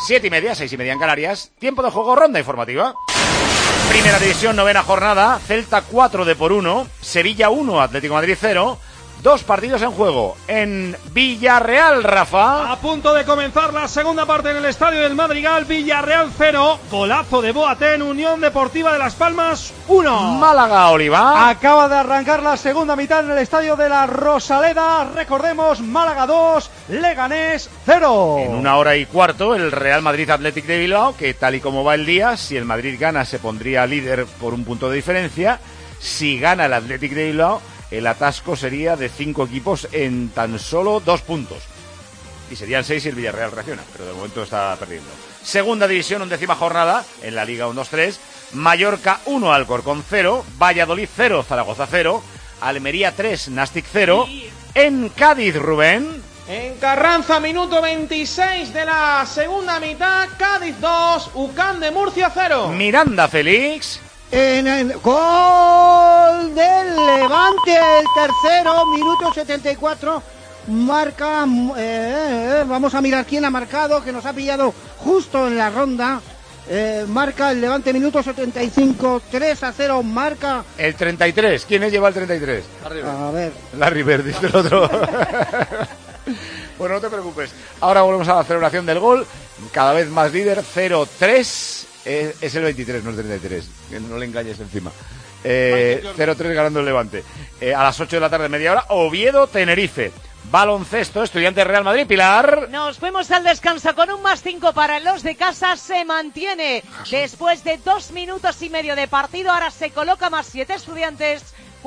7:30, 6:30 en Canarias. Tiempo de juego, ronda informativa. Primera división, novena jornada. Celta 4 D por 1. Sevilla 1, Atlético de Madrid 0. 2 partidos en juego en Villarreal, Rafa. A punto de comenzar la segunda parte en el Estadio del Madrigal. Villarreal 0, golazo de Boateng. Unión Deportiva de Las Palmas 1. Málaga, Oliva. Acaba de arrancar la segunda mitad en el Estadio de la Rosaleda. Recordemos, Málaga 2, Leganés 0. En 1 hora y cuarto, el Real Madrid Athletic de Bilbao, que tal y como va el día, si el Madrid gana se pondría líder por un punto de diferencia. Si gana el Athletic de Bilbao, el atasco sería de 5 equipos en tan solo 2 puntos. Y serían 6 si el Villarreal reacciona, pero de momento está perdiendo. Segunda división, 11ª jornada, en la Liga 1-2-3. Mallorca 1, Alcorcón 0. Valladolid 0, Zaragoza 0. Almería 3, Nastic 0. En Cádiz, Rubén. En Carranza, minuto 26 de la segunda mitad. Cádiz 2, UCAM de Murcia 0. Miranda, Félix. En el gol del Levante, el tercero, minuto 74, marca, vamos a mirar quién ha marcado, que nos ha pillado justo en la ronda, marca el Levante, minuto 75, 3-0, marca... El 33, ¿quién lleva el 33? A ver. Larry Bird, dice el otro. Bueno, no te preocupes, ahora volvemos a la celebración del gol, cada vez más líder, 0-3. Es el 23, no el 33, que no le engañes encima. 0-3 ganando el Levante. A las 8 de la tarde, media hora, Oviedo-Tenerife. Baloncesto, Estudiantes Real Madrid, Pilar. Nos fuimos al descanso con un +5 para los de casa, se mantiene después de 2 minutos y medio de partido, ahora se coloca +7 Estudiantes,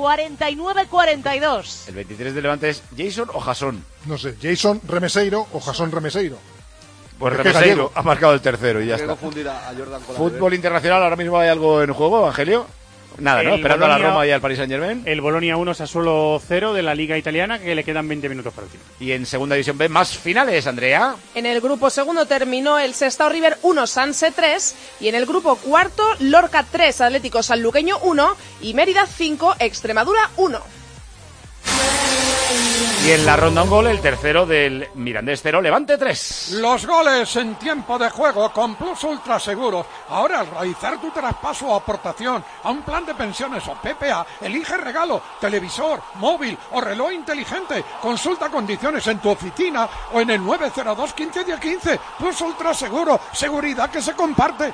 49-42. El 23 de Levante es Jason o Jasón. No sé, Jason Remeseiro o Jasón Remeseiro. Pues Remeseiro ha marcado el tercero y ya está. Fútbol internacional, ahora mismo hay algo en juego, Angelio. Nada, ¿no? Esperando a la Roma y al Paris Saint-Germain. El Bolonia 1, Sassuolo 0 de la Liga Italiana, que le quedan 20 minutos para el final. Y en segunda división B, más finales, Andrea. En el grupo segundo terminó el Sestao River 1, Sanse 3. Y en el grupo cuarto, Lorca 3, Atlético Sanluqueño 1. Y Mérida 5, Extremadura 1. Y en la ronda un gol, el tercero del Mirandés 0, Levante 3. Los goles en tiempo de juego con Plus Ultra Seguros. Ahora, al realizar tu traspaso o aportación a un plan de pensiones o PPA, elige regalo, televisor, móvil o reloj inteligente. Consulta condiciones en tu oficina o en el 902 15 10 15. Plus Ultra Seguro, seguridad que se comparte.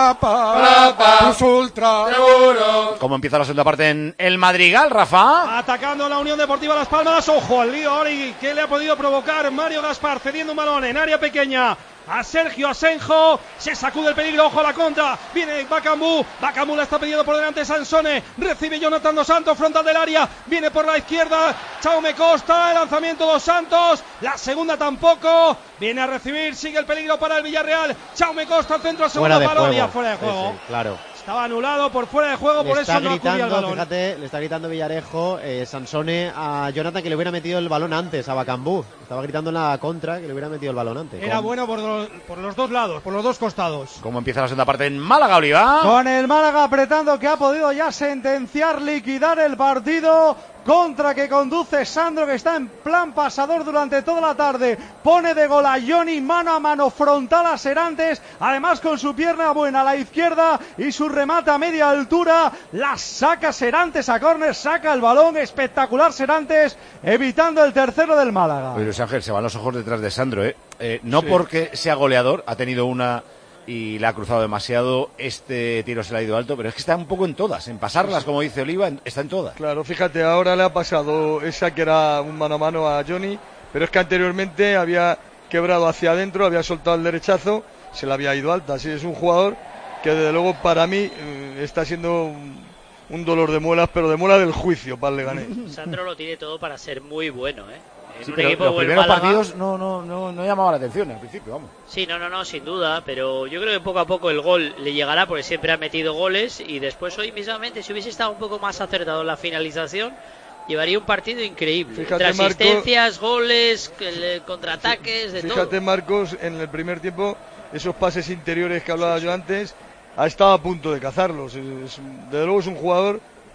Plus Ultra Seguro. ¿Cómo empieza la segunda parte en el Madrigal, Rafa? Atacando la Unión Deportiva Las Palmas, ojo al lío ahora y que le ha podido provocar Mario Gaspar cediendo un balón en área pequeña a Sergio Asenjo, se sacude el peligro, ojo a la contra, viene Bakambu la está pidiendo por delante Sansone, recibe Jonathan Dos Santos, frontal del área, viene por la izquierda, Jaume Costa, el lanzamiento Dos Santos, la segunda tampoco, viene a recibir, sigue el peligro para el Villarreal, Jaume Costa al centro, segundo palo, ya fuera de juego. Sí, claro. Estaba anulado por fuera de juego, por eso no acudía al balón. Fíjate, le está gritando Villarejo, Sansone a Jonathan que le hubiera metido el balón antes, a Bakambu. Estaba gritando en la contra que le hubiera metido el balón antes. Era bueno por los dos lados, por los dos costados. ¿Cómo empieza la segunda parte en Málaga, Oliva? Con el Málaga apretando, que ha podido ya sentenciar, liquidar el partido. Contra que conduce Sandro, que está en plan pasador durante toda la tarde. Pone de gol a Johnny, mano a mano, frontal a Serantes. Además con su pierna buena a la izquierda y su remate a media altura. La saca Serantes a córner, saca el balón. Espectacular Serantes, evitando el tercero del Málaga. Luis Ángel, se van los ojos detrás de Sandro, no sí, porque sea goleador, ha tenido una y la ha cruzado demasiado, este tiro se le ha ido alto, pero es que está un poco en todas, en pasarlas, como dice Oliva, está en todas. Claro, fíjate, ahora le ha pasado esa que era un mano a mano a Johnny, pero es que anteriormente había quebrado hacia adentro, había soltado el derechazo, se le había ido alta. Así es un jugador que desde luego para mí está siendo un dolor de muelas, pero de muela del juicio para el Leganés. Sandro lo tiene todo para ser muy bueno, Sí, pero los primeros partidos no llamaba la atención al principio, vamos. Sí, no, sin duda, pero yo creo que poco a poco el gol le llegará porque siempre ha metido goles y después hoy mismamente, si hubiese estado un poco más acertado en la finalización, llevaría un partido increíble. Fíjate, entre asistencias, goles, contraataques, de todo. Fíjate, Marcos, en el primer tiempo, esos pases interiores que hablaba yo antes, ha estado a punto de cazarlos. Desde luego es un jugador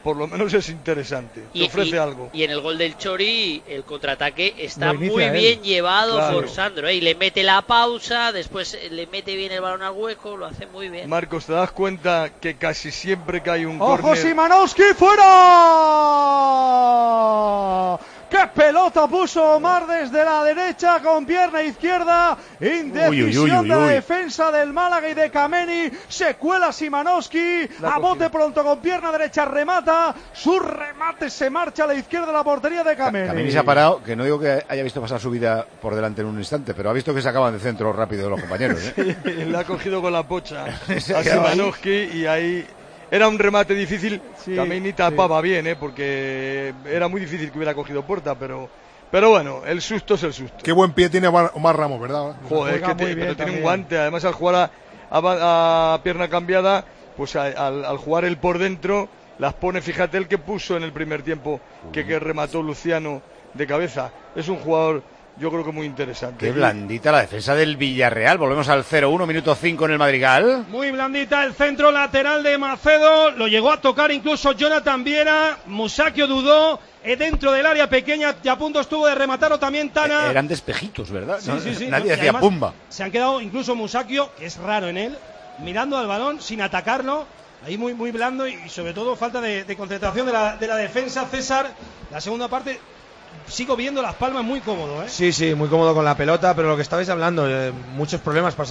por lo menos es interesante, te ofrece algo. Y en el gol del Chori, el contraataque está Lo inicia muy él. bien llevado Claro. por Sandro, y le mete la pausa, después le mete bien el balón al hueco, lo hace muy bien. Marcos, ¿te das cuenta que casi siempre que hay un ¡Ojo, córner... Szymanowski! ¡Fuera! ¡Qué pelota puso Omar desde la derecha con pierna izquierda! Indecisión de la defensa del Málaga y de Kameni. Se cuela Szymanowski. A bote pronto con pierna derecha remata. Su remate se marcha a la izquierda de la portería de Kameni. Kameni se ha parado, que no digo que haya visto pasar su vida por delante en un instante, pero ha visto que se acaban de centro rápido de los compañeros. Le ha cogido con la pocha a Szymanowski y ahí... Era un remate difícil, Kameni tapaba bien, porque era muy difícil que hubiera cogido puerta, pero bueno, el susto es el susto. Qué buen pie tiene Omar Ramos, ¿verdad? Joder, pero tiene un guante, además al jugar a pierna cambiada, pues al jugar él por dentro, las pone, fíjate el que puso en el primer tiempo, que remató Luciano de cabeza. Es un jugador, yo creo que muy interesante. Qué blandita la defensa del Villarreal. Volvemos al 0-1, minuto 5 en el Madrigal. Muy blandita el centro lateral de Macedo. Lo llegó a tocar incluso Jonathan Viera. Musacchio dudó. Dentro del área pequeña y a punto estuvo de rematarlo también Tana. Eran despejitos, ¿verdad? Sí, ¿No? sí, sí. Nadie Y decía además, pumba. Se han quedado incluso Musacchio, que es raro en él, mirando al balón sin atacarlo. Ahí muy, muy blando y sobre todo falta de concentración de la defensa. César, la segunda parte... Sigo viendo Las Palmas muy cómodo, ¿eh? Sí, muy cómodo con la pelota, pero lo que estabais hablando, muchos problemas para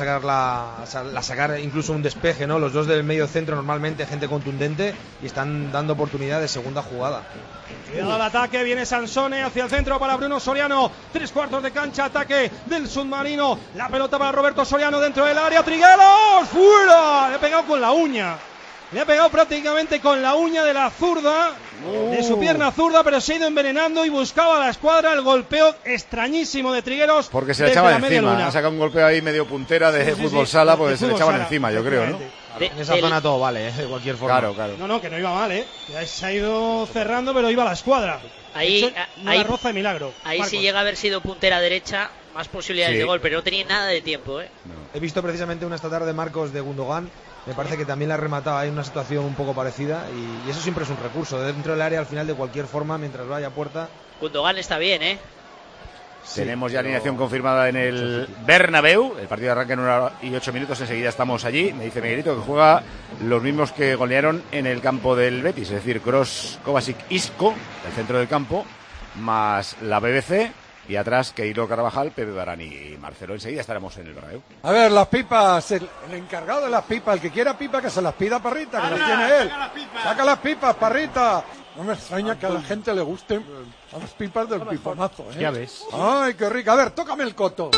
sacar incluso un despeje, ¿no? Los dos del medio centro normalmente gente contundente y están dando oportunidad de segunda jugada. Cuidado al ataque, viene Sansone hacia el centro para Bruno Soriano, 3/4 de cancha, ataque del submarino, la pelota para Roberto Soriano dentro del área, Trigueros, fuera, le ha pegado con la uña. Le ha pegado prácticamente con la uña de la zurda, de su pierna zurda, pero se ha ido envenenando y buscaba a la escuadra el golpeo extrañísimo de Trigueros. Porque se le desde echaban la media encima. luna. Ha sacado un golpeo ahí medio puntera de fútbol sala, porque se le echaban encima, yo creo, ¿no? En esa zona todo vale, de cualquier forma. Claro. No, que no iba mal, Ya se ha ido cerrando, pero iba a la escuadra. Ahí roza de milagro. Ahí Marcos. si llega a haber sido puntera derecha, más posibilidades de gol, pero no tenía nada de tiempo, He visto precisamente una esta tarde Marcos de Gundogan. Me parece que también la ha rematado en una situación un poco parecida y eso siempre es un recurso. Dentro del área al final de cualquier forma, mientras vaya a puerta. Gundogan está bien, Tenemos ya alineación confirmada en el Bernabéu. El partido arranca en 1 hora y 8 minutos. Enseguida estamos allí. Me dice Miguelito que juega los mismos que golearon en el campo del Betis. Es decir, Kroos, Kovacic, Isco, el centro del campo, más la BBC. Y atrás, Keilo Carvajal, Pepe Barán y Marcelo. Enseguida estaremos en el Bernabéu. A ver, las pipas, el encargado de las pipas, el que quiera pipa que se las pida Parrita, que las tiene él. Saca las pipas, Parrita. No me extraña que a la gente le gusten las pipas del piponazo, ¿eh? Ya ves. Ay, qué rica. A ver, tócame el coto.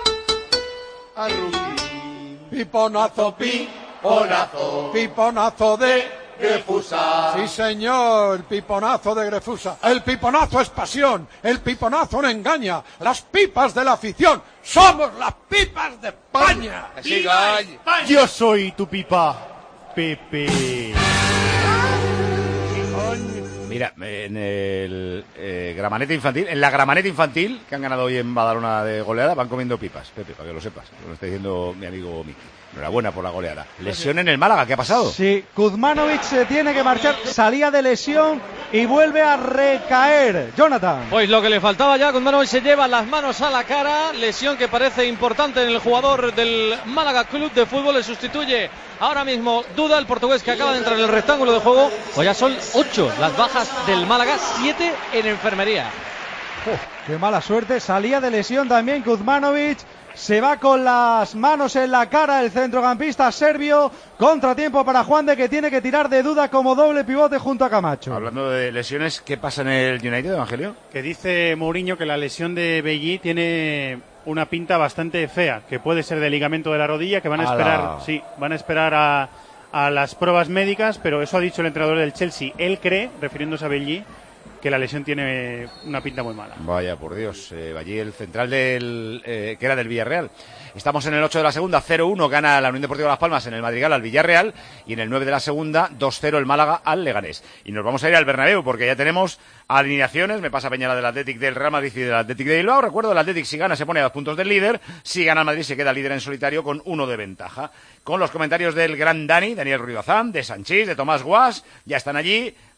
Piponazo, piponazo de Grefusa. Sí, señor, el piponazo de Grefusa. El piponazo es pasión, el piponazo no engaña. Las pipas de la afición, somos las pipas de España. ¡Viva España! Yo soy tu pipa, Pepe. Mira, en el Gramanete infantil, en la Gramanete infantil, que han ganado hoy en Badalona de goleada, van comiendo pipas, Pepe, para que lo sepas. Lo está diciendo mi amigo Miki. Enhorabuena por la goleada. Lesión en el Málaga, ¿qué ha pasado? Sí, Kuzmanovic se tiene que marchar, salía de lesión y vuelve a recaer. Jonathan. Pues lo que le faltaba ya, Kuzmanovic se lleva las manos a la cara, lesión que parece importante en el jugador del Málaga Club de Fútbol, le sustituye ahora mismo Duda, el portugués que acaba de entrar en el rectángulo de juego. Pues ya son 8 las bajas del Málaga, 7 en enfermería. Qué mala suerte, salía de lesión también Kuzmanovic. Se va con las manos en la cara el centrocampista serbio. Contratiempo para Juan de, que tiene que tirar de Duda como doble pivote junto a Camacho. Hablando de lesiones, ¿qué pasa en el United, Evangelio? Que dice Mourinho que la lesión de Belli tiene una pinta bastante fea, que puede ser de ligamento de la rodilla, que van a esperar, van a esperar a las pruebas médicas, pero eso ha dicho el entrenador del Chelsea. Él cree, refiriéndose a Belli, que la lesión tiene una pinta muy mala. Vaya, por Dios. Allí el central que era del Villarreal. Estamos en el 8 de la segunda, 0-1 gana la Unión Deportiva Las Palmas en el Madrigal al Villarreal, y en el 9 de la segunda, 2-0 el Málaga al Leganés. Y nos vamos a ir al Bernabéu porque ya tenemos alineaciones. Me pasa Peña la del Athletic, del Real Madrid y del Athletic de Bilbao. Recuerdo, el Athletic si gana se pone a 2 puntos del líder, si gana el Madrid se queda líder en solitario con 1 de ventaja. Con los comentarios del gran Daniel Ruiz Bazán, de Sanchís, de Tomás Guas, ya están allí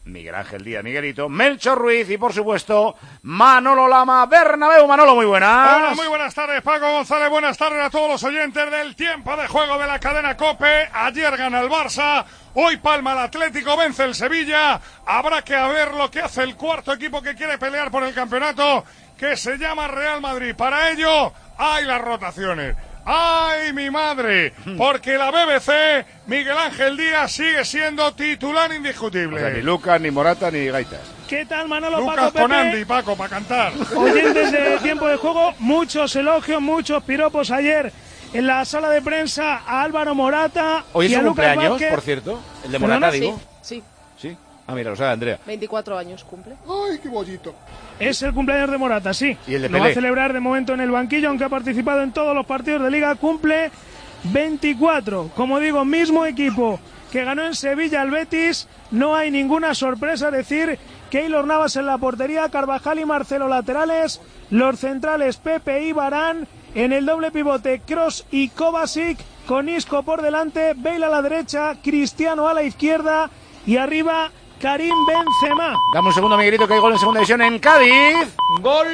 Miguel Ángel Díaz, Miguelito, Melchor Ruiz y, por supuesto, Manolo Lama, Bernabéu. Manolo, muy buenas. Hola, muy buenas tardes, Paco González. Buenas tardes a todos los oyentes del tiempo de juego de la cadena COPE. Ayer gana el Barça, hoy palma el Atlético, vence el Sevilla. Habrá que ver lo que hace el cuarto equipo que quiere pelear por el campeonato, que se llama Real Madrid. Para ello, hay las rotaciones. ¡Ay, mi madre! Porque la BBC, Miguel Ángel Díaz, sigue siendo titular indiscutible. O sea, ni Lucas, ni Morata, ni Gaitas. ¿Qué tal, Manolo? Lucas Paco, con Pepe? Andy, Paco, para cantar. Oyentes de tiempo de juego, muchos elogios, muchos piropos ayer en la sala de prensa a Álvaro Morata. Hoy es y a su Lucas cumpleaños, Vázquez. por cierto. El de Morata, digo. Sí. Sí. Ah, mira, lo sabe Andrea. 24 años cumple. ¡Ay, qué bollito! Es el cumpleaños de Morata, sí. Y el de Lo va Pelé. a celebrar de momento en el banquillo, aunque ha participado en todos los partidos de Liga. Cumple 24. Como digo, mismo equipo que ganó en Sevilla al Betis. No hay ninguna sorpresa, decir Keylor Navas en la portería, Carvajal y Marcelo laterales, los centrales Pepe y Varane, en el doble pivote Kroos y Kovacic, con Isco por delante, Bale a la derecha, Cristiano a la izquierda y arriba Karim Benzema. Dame un segundo, Miguelito, que hay gol en segunda división en Cádiz. Gol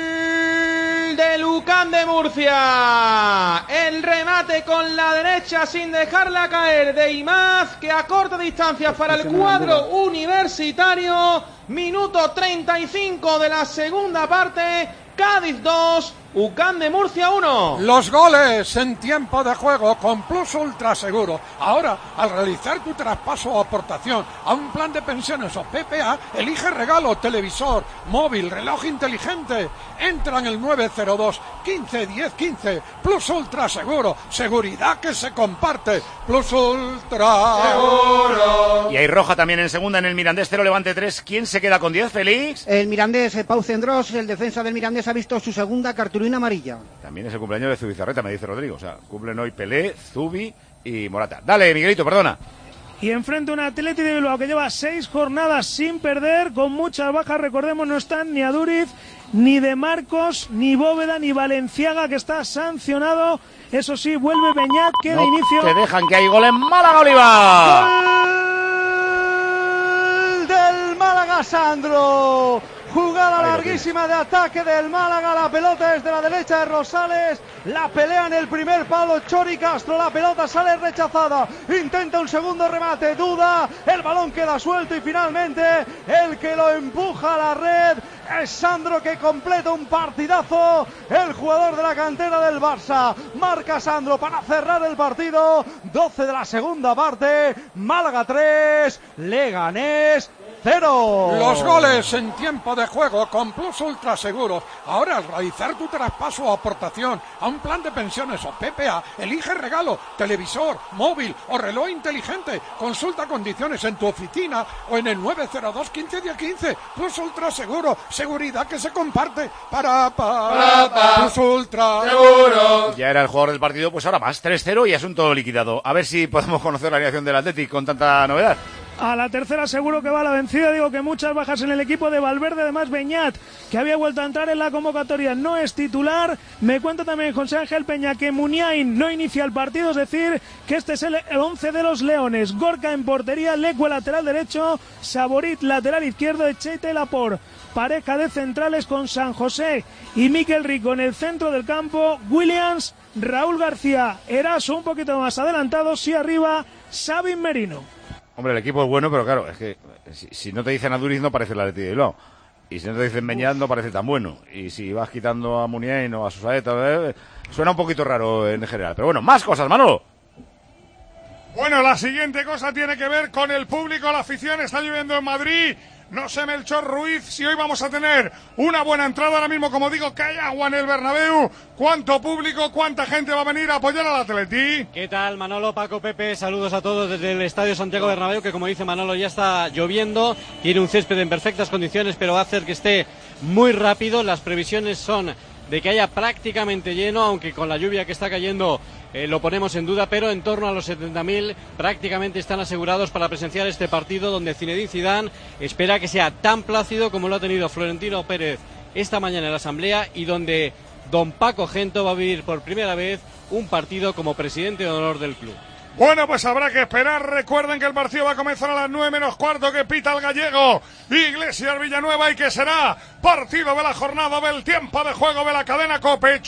de Lucán de Murcia. El remate con la derecha sin dejarla caer de Imaz, que a corta distancia para el cuadro universitario. Minuto 35 de la segunda parte. Cádiz 2, UCAM de Murcia 1. Los goles en tiempo de juego con Plus Ultra Seguro. Ahora, al realizar tu traspaso o aportación a un plan de pensiones o PPA, elige regalo, televisor, móvil, reloj inteligente. Entra en el 902 15 10 15. Plus Ultra Seguro. Seguridad que se comparte. Plus Ultra Seguro. Y hay roja también en segunda en el Mirandés 0, Levante 3. ¿Quién se queda con 10, Félix? El Mirandés, Pau Cendrós, el defensa del Mirandés, ha visto su segunda cartulina amarilla. También es el cumpleaños de Zubizarreta, me dice Rodrigo. O sea, cumplen hoy Pelé, Zubi y Morata. Dale, Miguelito, perdona. Y enfrente un Athletic de Bilbao que lleva 6 jornadas sin perder, con muchas bajas. Recordemos, no están ni Aduriz, ni De Marcos, ni Bóveda, ni Valenciaga, que está sancionado. Eso sí, vuelve Beñat, que de inicio... Te dejan que hay gol en Málaga, Oliva. Gol del Málaga, Sandro. Jugada larguísima de ataque del Málaga, la pelota desde la derecha de Rosales, la pelea en el primer palo Chori Castro, la pelota sale rechazada, intenta un segundo remate, duda, el balón queda suelto y finalmente el que lo empuja a la red es Sandro, que completa un partidazo, el jugador de la cantera del Barça. Marca Sandro para cerrar el partido, 12 de la segunda parte, Málaga 3, Leganés 0. Los goles en tiempo de juego con Plus Ultra Seguros. Ahora, al realizar tu traspaso o aportación a un plan de pensiones o PPA, elige regalo, televisor, móvil o reloj inteligente. Consulta condiciones en tu oficina o en el 902 15 10 15. Plus Ultra Seguro, seguridad que se comparte. Plus Ultra Seguro. Ya era el jugador del partido, pues ahora más, 3-0 y asunto liquidado. A ver si podemos conocer la alineación del Athletic con tanta novedad. A la tercera seguro que va la vencida. Digo que muchas bajas en el equipo de Valverde. Además, Beñat, que había vuelto a entrar en la convocatoria, no es titular. Me cuenta también José Ángel Peña que Muniain no inicia el partido, es decir, que este es el 11 de los Leones. Gorka en portería, Lecue lateral derecho, Saborit lateral izquierdo, Echete Laporte. Pareja de centrales con San José y Miquel Rico en el centro del campo. Williams, Raúl García, Eraso un poquito más adelantados y arriba Sabin Merino. Hombre, el equipo es bueno, pero claro, es que si no te dicen a Duriz no parece el Athletic de Bilbao. Y si no te dicen Beñat no parece tan bueno. Y si vas quitando a Muniain o a Susaeta, suena un poquito raro en general. Pero bueno, más cosas, Manolo. Bueno, la siguiente cosa tiene que ver con el público, la afición. Está lloviendo en Madrid. No sé, Melchor Ruiz, si hoy vamos a tener una buena entrada. Ahora mismo, como digo, que hay agua en el Bernabéu. ¿Cuánto público, cuánta gente va a venir a apoyar al Atleti? ¿Qué tal, Manolo, Paco, Pepe? Saludos a todos desde el Estadio Santiago Bernabéu, que como dice Manolo ya está lloviendo. Tiene un césped en perfectas condiciones, pero va a hacer que esté muy rápido. Las previsiones son de que haya prácticamente lleno, aunque con la lluvia que está cayendo lo ponemos en duda, pero en torno a los 70.000 prácticamente están asegurados para presenciar este partido, donde Zinedine Zidane espera que sea tan plácido como lo ha tenido Florentino Pérez esta mañana en la Asamblea, y donde don Paco Gento va a vivir por primera vez un partido como presidente de honor del club. Bueno, pues habrá que esperar. Recuerden que el partido va a comenzar a las 9:15, que pita el gallego Iglesias Villanueva, y que será partido de la jornada, del tiempo de juego de la cadena COPE.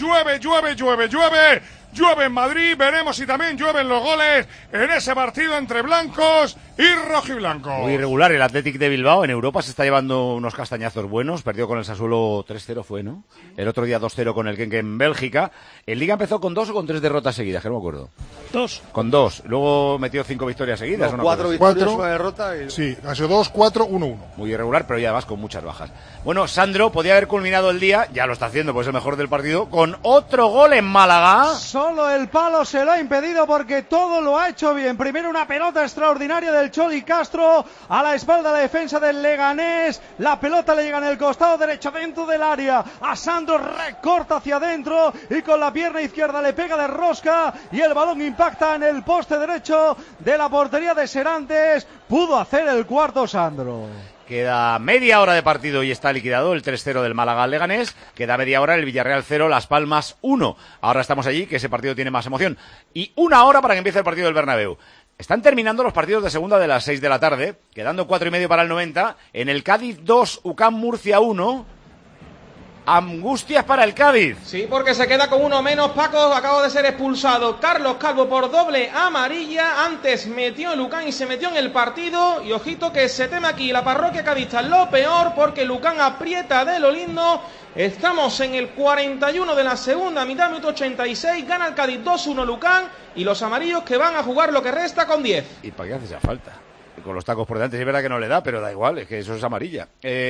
Llueve en Madrid, veremos si también llueven los goles en ese partido entre blancos y rojiblancos. Muy irregular el Athletic de Bilbao. En Europa se está llevando unos castañazos buenos. Perdió con el Sassuolo 3-0 fue, ¿no? El otro día 2-0 con el Genk en Bélgica. En Liga empezó con 2 o con 3 derrotas seguidas, que no me acuerdo. 2. Con 2. Luego metió 5 victorias seguidas. No, 4 victorias, una derrota. Y... Sí, ha sido 2, 4, 1-1. Muy irregular, pero ya además con muchas bajas. Bueno, Sandro podía haber culminado el día, ya lo está haciendo, pues el mejor del partido, con otro gol en Málaga. Solo el palo se lo ha impedido porque todo lo ha hecho bien. Primero una pelota extraordinaria del Choli Castro a la espalda de la defensa del Leganés. La pelota le llega en el costado derecho dentro del área. A Sandro, recorta hacia adentro y con la pierna izquierda le pega de rosca y el balón impacta en el poste derecho de la portería de Serantes. Pudo hacer el cuarto Sandro. Queda media hora de partido y está liquidado el 3-0 del Málaga al Leganés. Queda media hora el Villarreal 0, Las Palmas 1. Ahora estamos allí, que ese partido tiene más emoción. Y 1 hora para que empiece el partido del Bernabéu. Están terminando los partidos de segunda de las 6 de la tarde, quedando 4:30 para el 90. En el Cádiz 2, UCAM Murcia 1. Angustias para el Cádiz. Sí, porque se queda con uno menos. Paco acaba de ser expulsado. Carlos Calvo por doble amarilla. Antes metió Lucán y se metió en el partido. Y ojito que se teme aquí la parroquia cadista lo peor, porque Lucán aprieta de lo lindo. Estamos en el 41 de la segunda mitad, minuto 86. Gana el Cádiz 2-1 Lucán. Y los amarillos que van a jugar lo que resta con 10. ¿Y para qué hace esa falta? Con los tacos por delante, sí es verdad que no le da, pero da igual, es que eso es amarilla.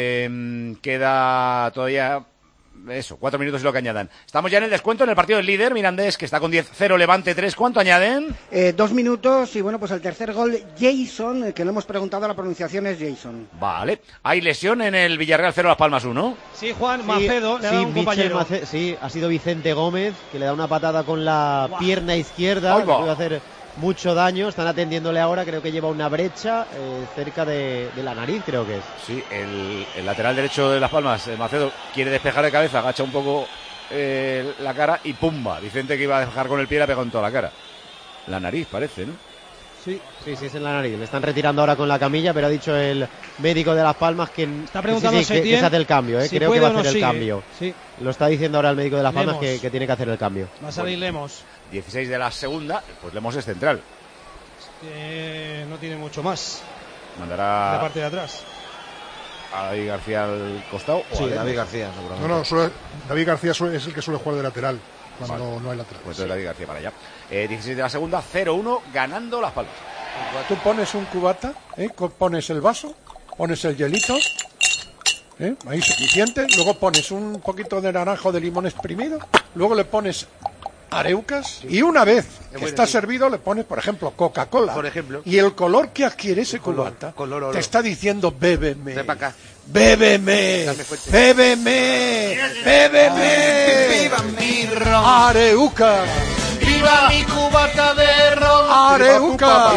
Queda todavía... 4 minutos y lo que añadan. Estamos ya en el descuento en el partido del líder, Mirandés, que está con 10-0, Levante 3. ¿Cuánto añaden? 2 minutos y bueno, pues el tercer gol, Jason, que no hemos preguntado, la pronunciación es Jason. Vale. Hay lesión en el Villarreal 0, Las Palmas 1. Sí, Juan, Macedo, le da un compañero. Sí, ha sido Vicente Gómez, que le da una patada con la pierna izquierda, que puede hacer mucho daño. Están atendiéndole ahora, creo que lleva una brecha cerca de la nariz, creo que es. Sí, el lateral derecho de Las Palmas, Macedo, quiere despejar de cabeza, agacha un poco la cara y ¡pumba! Vicente, que iba a despejar con el pie, le ha pegado en toda la cara. La nariz, parece, ¿no? Sí, es en la nariz. Le están retirando ahora con la camilla, pero ha dicho el médico de Las Palmas que está preguntando que se hace el cambio, si creo que va a hacer el sigue. cambio. Sí. Lo está diciendo ahora el médico de Las Palmas que tiene que hacer el cambio. Va a salir Lemos. 16 de la segunda, pues Lemos es central. No tiene mucho más. Mandará la parte de atrás. a David García al costado. Sí, David García, seguramente. David García es el que suele jugar de lateral cuando no hay lateral. Pues entonces David García para allá. 16 de la segunda, 0-1, ganando Las Palmas. Tú pones un cubata, pones el vaso, pones el hielito, ahí suficiente, luego pones un poquito de naranjo de limón exprimido, luego le pones areucas y una vez que está servido le pones, por ejemplo, Coca-Cola. Por ejemplo. Y el color que adquiere ese cubata color. te está diciendo bébeme. Ven para acá. Bébeme. Bébeme. Bébeme. Viva mi ron. Areuca. Viva mi cubata de ron. Areuca.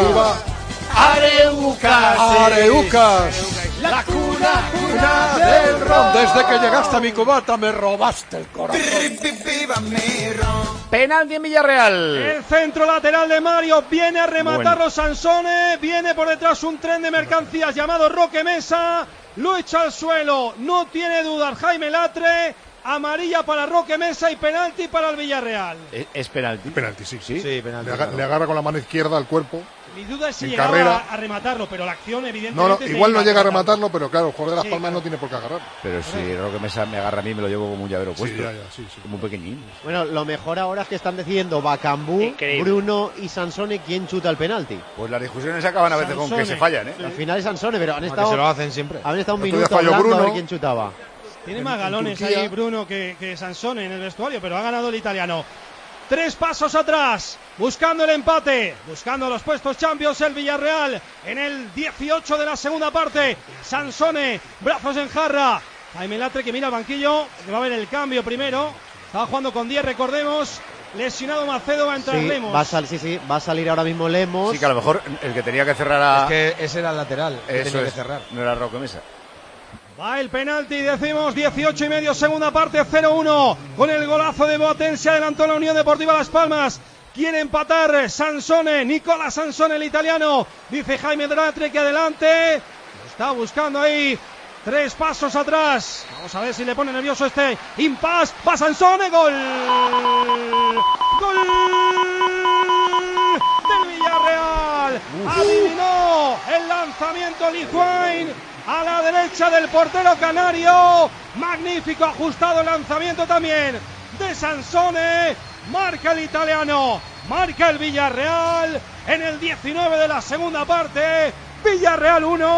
Areucas. Areucas. La cuna del ron. Desde que llegaste a mi cubata me robaste el corazón. Viva mi ron. Penalti en Villarreal. El centro lateral de Mario viene a rematarlo Sansone. Viene por detrás un tren de mercancías llamado Roque Mesa. Lo echa al suelo. No tiene dudas Jaime Latre. Amarilla para Roque Mesa y penalti para el Villarreal. ¿Es penalti? Penalti, sí. Penalti. Le agarra con la mano izquierda al cuerpo. Mi duda es si en llegaba carrera. a rematarlo, pero la acción evidentemente... Igual no llega a rematarlo, pero claro, el jugador de Las Palmas claro. no tiene por qué agarrar. Pero si Roque Mesa me agarra a mí, me lo llevo como un llavero puesto. Sí. Como un pequeñín. Bueno, lo mejor ahora es que están decidiendo Bacambú, Increíble. Bruno y Sansone quién chuta el penalti. Pues las discusiones acaban a veces con que se fallan, Al final es Sansone, pero han Que estado... se lo hacen siempre. Han estado un El otro día minuto falló hablando a Bruno. ver quién chutaba. Tiene más galones Turquía. ahí Bruno que Sansone en el vestuario, pero ha ganado el italiano. 3 pasos atrás, buscando el empate, buscando los puestos Champions el Villarreal en el 18 de la segunda parte. Sansone, brazos en jarra. Jaime Latre que mira al banquillo, que va a ver el cambio primero. Estaba jugando con 10, recordemos. Lesionado Macedo, va a entrar Lemos. Va a salir ahora mismo Lemos. Sí, que a lo mejor el que tenía que cerrar a... Es que ese era el lateral. Que Eso tenía es, que cerrar. no era Roque Mesa. Va el penalti, decimos 18 y medio, segunda parte 0-1. Con el golazo de Boateng se adelantó la Unión Deportiva Las Palmas. Quiere empatar Sansone, Nicola Sansone, el italiano. Dice Jaime Dratre que adelante. Está buscando ahí 3 pasos atrás. Vamos a ver si le pone nervioso este impasse. Va Sansone, gol. Gol del Villarreal. Adivinó el lanzamiento Lituain a la derecha del portero canario. Magnífico, ajustado el lanzamiento también de Sansone. Marca el italiano, marca el Villarreal en el 19 de la segunda parte. Villarreal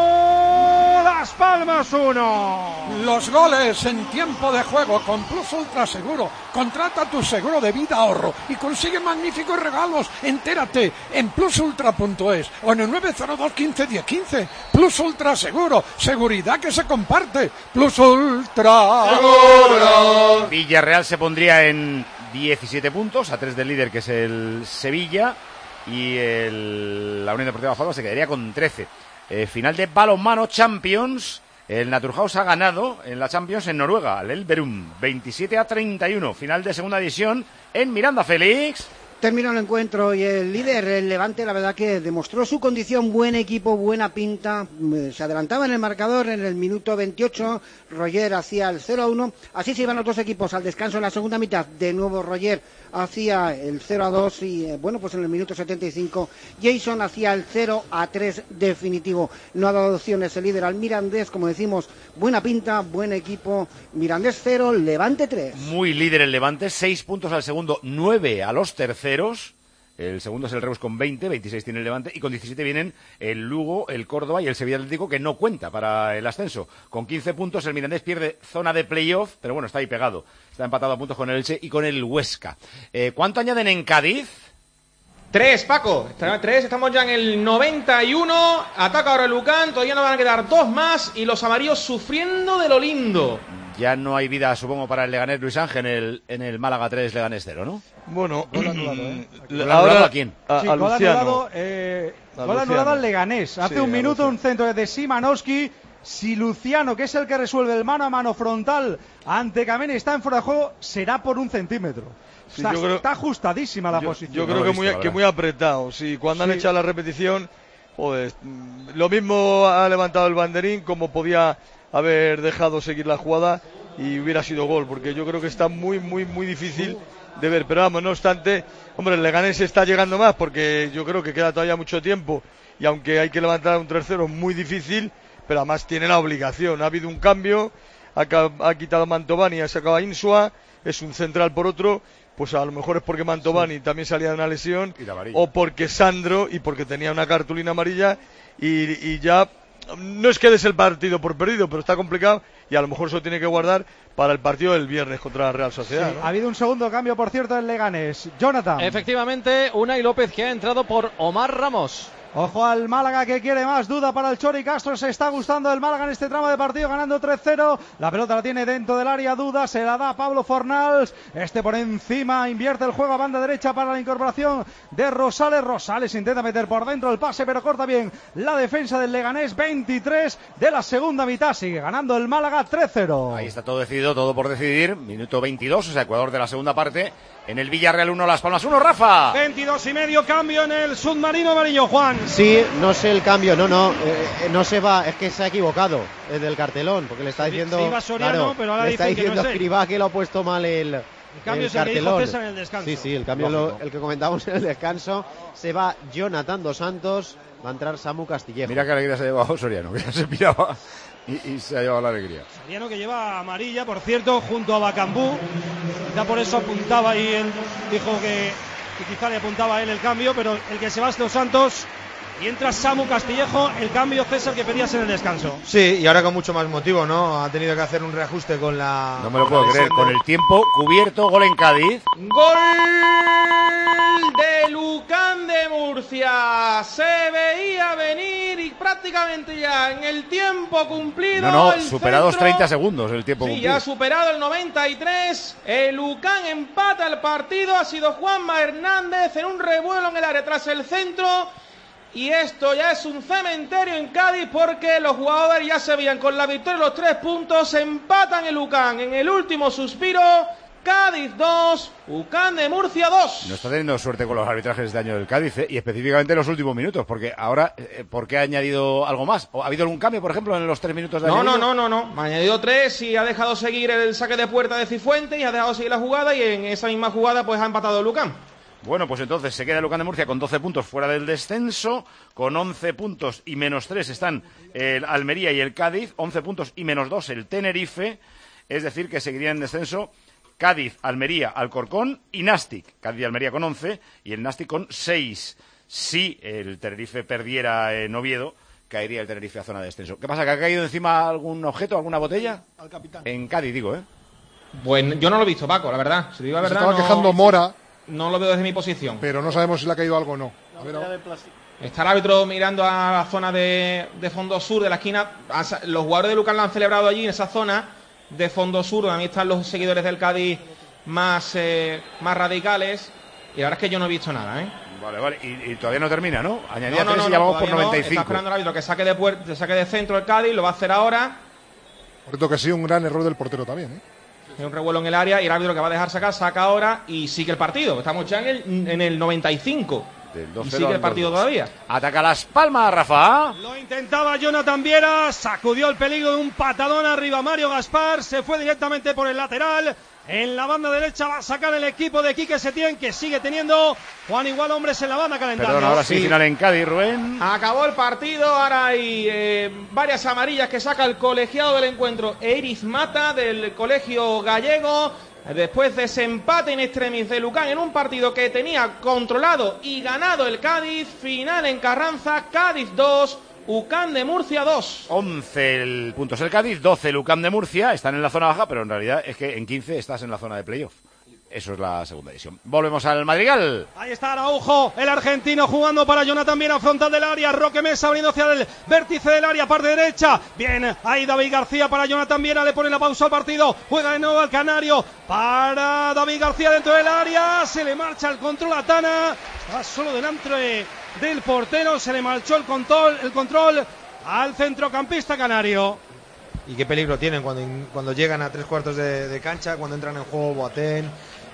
1, Las Palmas 1. Los goles en tiempo de juego con Plus Ultra Seguro. Contrata tu seguro de vida ahorro y consigue magníficos regalos. Entérate en plusultra.es o en el 902 15 10 15. Plus Ultra Seguro, seguridad que se comparte. Plus Ultra Seguro. Villarreal se pondría en 17 puntos, a 3 del líder, que es el Sevilla, y la Unión Deportiva Fadua se quedaría con 13. Final de balonmano Champions. El Naturhaus ha ganado en la Champions en Noruega, al Elverum, 27-31. Final de segunda división en Miranda, Félix. Terminó el encuentro y el líder, el Levante, la verdad que demostró su condición, buen equipo, buena pinta, se adelantaba en el marcador en el minuto 28, Roger hacía el 0-1, así se iban los dos equipos al descanso en la segunda mitad, de nuevo Roger hacía el 0-2 y bueno, pues en el minuto 75 Jason hacía el 0-3 definitivo. No ha dado opciones el líder al Mirandés, como decimos, buena pinta, buen equipo. Mirandés 0, Levante 3. Muy líder el Levante, 6 puntos al segundo, 9 a los terceros. El segundo es el Reus con 20, 26 tiene el Levante, y con 17 vienen el Lugo, el Córdoba y el Sevilla Atlético, que no cuenta para el ascenso. Con 15 puntos el Mirandés pierde zona de playoff, pero bueno, está ahí pegado. Está empatado a puntos con el Elche y con el Huesca. ¿Cuánto añaden en Cádiz? 3, Paco. 3, estamos ya en el 91. Ataca ahora el Lucán, todavía nos van a quedar 2 más y los amarillos sufriendo de lo lindo. Ya no hay vida, supongo, para el Leganés, Luis Ángel, en el Málaga 3, Leganés 0, ¿no? Bueno, gol anulado, ¿Ahora a quién? Sí, gol anulado, gol anulado al Leganés. Hace un minuto un centro de Simanowski. Si Luciano, que es el que resuelve el mano a mano frontal ante Kameni, está en fuera de juego, será por 1 centímetro. Sí, está ajustadísima la posición. Yo creo que muy apretado. Sí, cuando han echado la repetición, joder, lo mismo ha levantado el banderín como podía haber dejado seguir la jugada y hubiera sido gol, porque yo creo que está muy difícil de ver, pero vamos, no obstante, hombre, el Leganés está llegando más porque yo creo que queda todavía mucho tiempo y aunque hay que levantar un 3-0 muy difícil, pero además tiene la obligación. Ha habido un cambio, ha quitado a Mantovani, ha sacado a Insua, es un central por otro, pues a lo mejor es porque Mantovani también salía de una lesión, o porque Sandro, y porque tenía una cartulina amarilla, y ya no es que des el partido por perdido, pero está complicado, y a lo mejor eso tiene que guardar para el partido del viernes contra la Real Sociedad. Sí, ¿no? Ha habido un segundo cambio, por cierto, en Leganés. Jonathan. Efectivamente, Unai López, que ha entrado por Omar Ramos. Ojo al Málaga, que quiere más, duda para el Chori Castro, se está gustando el Málaga en este tramo de partido, ganando 3-0, la pelota la tiene dentro del área, duda, se la da a Pablo Fornals, por encima, invierte el juego a banda derecha para la incorporación de Rosales intenta meter por dentro el pase, pero corta bien la defensa del Leganés, 23 de la segunda mitad, sigue ganando el Málaga 3-0. Ahí está todo decidido, todo por decidir, minuto 22, o sea, Ecuador de la segunda parte. En el Villarreal 1, Las Palmas 1, Rafa. 22,5, cambio en el submarino amarillo, Juan. Sí, no sé el cambio, no se va, es que se ha equivocado el del cartelón, porque le está diciendo... Se iba Soriano, claro, pero ahora le está diciendo que no Escribá que lo ha puesto mal el cambio cartelón. que dijo César en el descanso. Sí, el cambio, el que comentábamos en el descanso, se va Jonathan Dos Santos, va a entrar Samu Castillejo. Mira qué alegría se ha llevado Soriano, que ya se piraba y se ha llevado la alegría. Soriano, que lleva amarilla, por cierto, junto a Bacambú. Ya por eso apuntaba ahí, él dijo que quizá le apuntaba a él el cambio, pero el que se va es Dos Santos y entra Samu Castillejo, el cambio, César, que pedías en el descanso. Sí, y ahora con mucho más motivo, ¿no? Ha tenido que hacer un reajuste con la... No me lo puedo creer, con el tiempo cubierto, gol en Cádiz. Gol de Lucán de Murcia, se veía venir y prácticamente ya en el tiempo cumplido. No, superados centro, 30 segundos el tiempo cumplido. Ya ha superado el 93, el Lucán empata el partido, ha sido Juanma Hernández en un revuelo en el área tras el centro. Y esto ya es un cementerio en Cádiz porque los jugadores ya se veían con la victoria, los 3 puntos, empatan el Lucán en el último suspiro. Cádiz 2, UCAM de Murcia 2. No está teniendo suerte con los arbitrajes este año del Cádiz, y específicamente en los últimos minutos, porque ahora, ¿por qué ha añadido algo más? ¿Ha habido algún cambio, por ejemplo, en los 3 minutos de añadido? No. Ha añadido 3 y ha dejado seguir el saque de puerta de Cifuentes y ha dejado seguir la jugada, y en esa misma jugada pues ha empatado el UCAM. Bueno, pues entonces se queda el UCAM de Murcia con 12 puntos fuera del descenso, con 11 puntos y menos 3 están el Almería y el Cádiz, 11 puntos y menos 2 el Tenerife, es decir, que seguirían en descenso Cádiz, Almería, Alcorcón y Nastic. Cádiz y Almería con 11 y el Nastic con 6. Si el Tenerife perdiera en Oviedo, caería el Tenerife a zona de descenso. ¿Qué pasa, que ha caído encima algún objeto, alguna botella? Al capitán. En Cádiz, digo, ¿eh? Pues yo no lo he visto, Paco, la verdad. Si digo la verdad, estaba quejando Mora. No lo veo desde mi posición. Pero no sabemos si le ha caído algo o no. A ver, está el árbitro mirando a la zona de fondo sur de la esquina. Los jugadores de Lucán lo han celebrado allí en esa zona de fondo sur, donde a mí están los seguidores del Cádiz más radicales. Y la verdad es que yo no he visto nada, ¿eh? Vale. Y todavía no termina, ¿no? Añadía 3 y no, ya vamos por 95. Está esperando el árbitro que saque de centro el Cádiz, lo va a hacer ahora. Por cierto que sí, un gran error del portero también, ¿eh? Hay un revuelo en el área y el árbitro que va a dejar saca ahora y sigue el partido. Estamos ya en el 95. Y sigue el partido todavía. Ataca Las Palmas, Rafa. Lo intentaba Jonathan Viera, sacudió el peligro de un patadón arriba Mario Gaspar, se fue directamente por el lateral. En la banda derecha va a sacar el equipo de Quique Setién, que sigue teniendo Juan Igual hombres en la banda calentando. Perdón, ahora sí, final en Cádiz, Rubén. Acabó el partido, ahora hay varias amarillas que saca el colegiado del encuentro, Eiris Mata, del colegio gallego. Después de ese empate in extremis de Lucán en un partido que tenía controlado y ganado el Cádiz. Final en Carranza, Cádiz 2, UCAM de Murcia 2. 11 puntos el Cádiz, 12 el UCAM de Murcia. Están en la zona baja, pero en realidad es que en 15 estás en la zona de playoff. Eso es la segunda división. Volvemos al Madrigal. Ahí está Araujo, el argentino, jugando para Jonathan Viera, frontal del área. Roque Mesa abriendo hacia el vértice del área, parte derecha. Bien, ahí David García para Jonathan Viera, le pone la pausa al partido. Juega de nuevo al canario para David García dentro del área. Se le marcha el control a Tana. Está solo delante del portero. Se le marchó el control al centrocampista canario. Y qué peligro tienen cuando llegan a 3/4 de cancha, cuando entran en juego Boateng,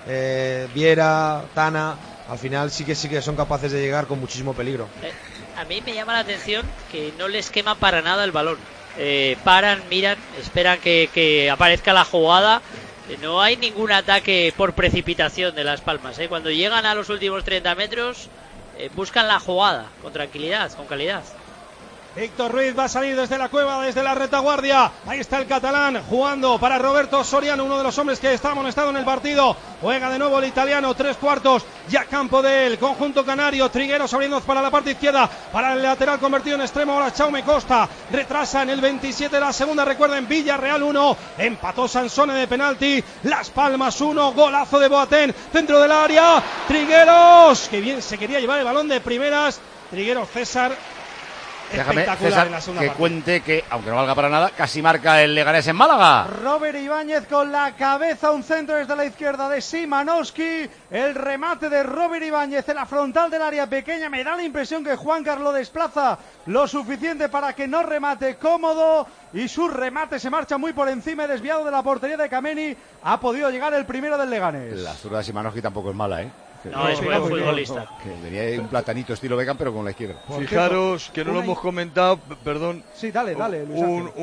Viera, Tana. Al final sí que son capaces de llegar con muchísimo peligro. A mí me llama la atención que no les quema para nada el balón. Paran, miran, esperan que aparezca la jugada. No hay ningún ataque por precipitación de Las Palmas. Cuando llegan a los últimos 30 metros, buscan la jugada con tranquilidad, con calidad. Víctor Ruiz va a salir desde la cueva, desde la retaguardia. Ahí está el catalán jugando para Roberto Soriano, uno de los hombres que está amonestado en el partido. Juega de nuevo el italiano, 3/4 ya campo del conjunto canario. Trigueros abriendo para la parte izquierda, para el lateral convertido en extremo. Ahora Chaume Costa retrasa en el 27 de la segunda. Recuerden, Villarreal 1, empató Sansone de penalti. Las Palmas 1, golazo de Boateng dentro del área. Trigueros, que bien se quería llevar el balón de primeras. Trigueros, César. Déjame, César, que cuente que, aunque no valga para nada, casi marca el Leganés en Málaga. Robert Ibáñez con la cabeza, un centro desde la izquierda de Simanowski. El remate de Robert Ibáñez en la frontal del área pequeña. Me da la impresión que Juankar lo desplaza lo suficiente para que no remate cómodo. Y su remate se marcha muy por encima y desviado de la portería de Kameni. Ha podido llegar el primero del Leganés. La zurda de Simanowski tampoco es mala, ¿eh? No, es buen futbolista. Que venía un platanito estilo Beckham, pero con la izquierda. Fijaros que no lo hemos comentado, perdón. Sí, dale, Luis Ángel.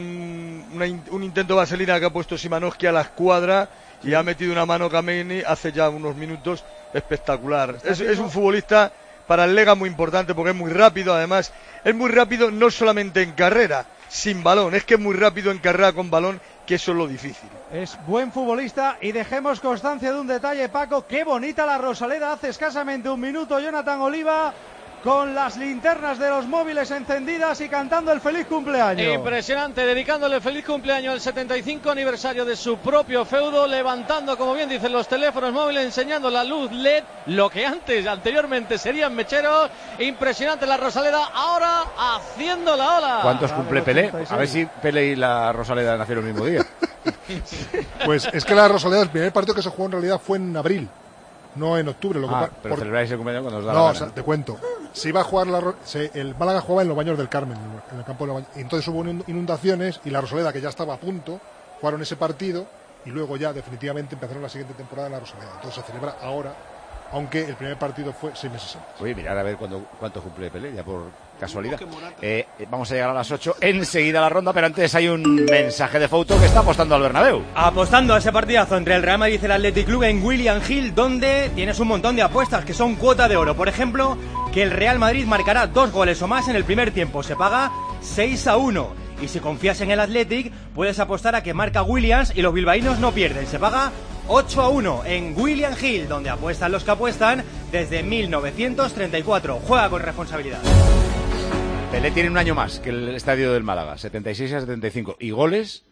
Un intento vaselina que ha puesto Simanowski a la escuadra y ha metido una mano Kameni hace ya unos minutos espectacular. Es un futbolista para el Lega muy importante porque es muy rápido, además es muy rápido no solamente en carrera, sin balón, es que es muy rápido en carrera con balón, que eso es lo difícil. Es buen futbolista y dejemos constancia de un detalle, Paco. Qué bonita la Rosaleda, hace escasamente un minuto Jonathan Oliva con las linternas de los móviles encendidas y cantando el feliz cumpleaños. Impresionante, dedicándole feliz cumpleaños al 75 aniversario de su propio feudo, levantando, como bien dicen, los teléfonos móviles, enseñando la luz LED, lo que anteriormente serían mecheros. Impresionante la Rosaleda, ahora haciendo la ola. ¿Cuántos cumple Pelé? A ver si Pelé y la Rosaleda nacieron el mismo día. Pues es que la Rosaleda, el primer partido que se jugó en realidad fue en abril, no en octubre. Pero celebráis el cumpleaños cuando os da la gana. O sea, te cuento. Se iba a jugar el Málaga jugaba en los Baños del Carmen, en el campo de los Baños. Entonces hubo inundaciones y la Rosaleda, que ya estaba a punto, jugaron ese partido y luego ya definitivamente empezará la siguiente temporada en la Rosaleda. Entonces se celebra ahora, aunque el primer partido fue 6 meses antes. Voy a mirar a ver cuánto cumple Pelé, ya por casualidad. Vamos a llegar a las 8, enseguida la ronda, pero antes hay un mensaje de Fouto que está apostando al Bernabéu. Apostando a ese partidazo entre el Real Madrid y el Athletic Club en William Hill, donde tienes un montón de apuestas que son cuota de oro. Por ejemplo, que el Real Madrid marcará 2 goles o más en el primer tiempo. Se paga 6-1. Y si confías en el Athletic, puedes apostar a que marca Williams y los bilbaínos no pierden. Se paga 8-1 en William Hill, donde apuestan los que apuestan desde 1934. Juega con responsabilidad. Pelé tiene un año más que el estadio del Málaga, 76-75. ¿Y goles?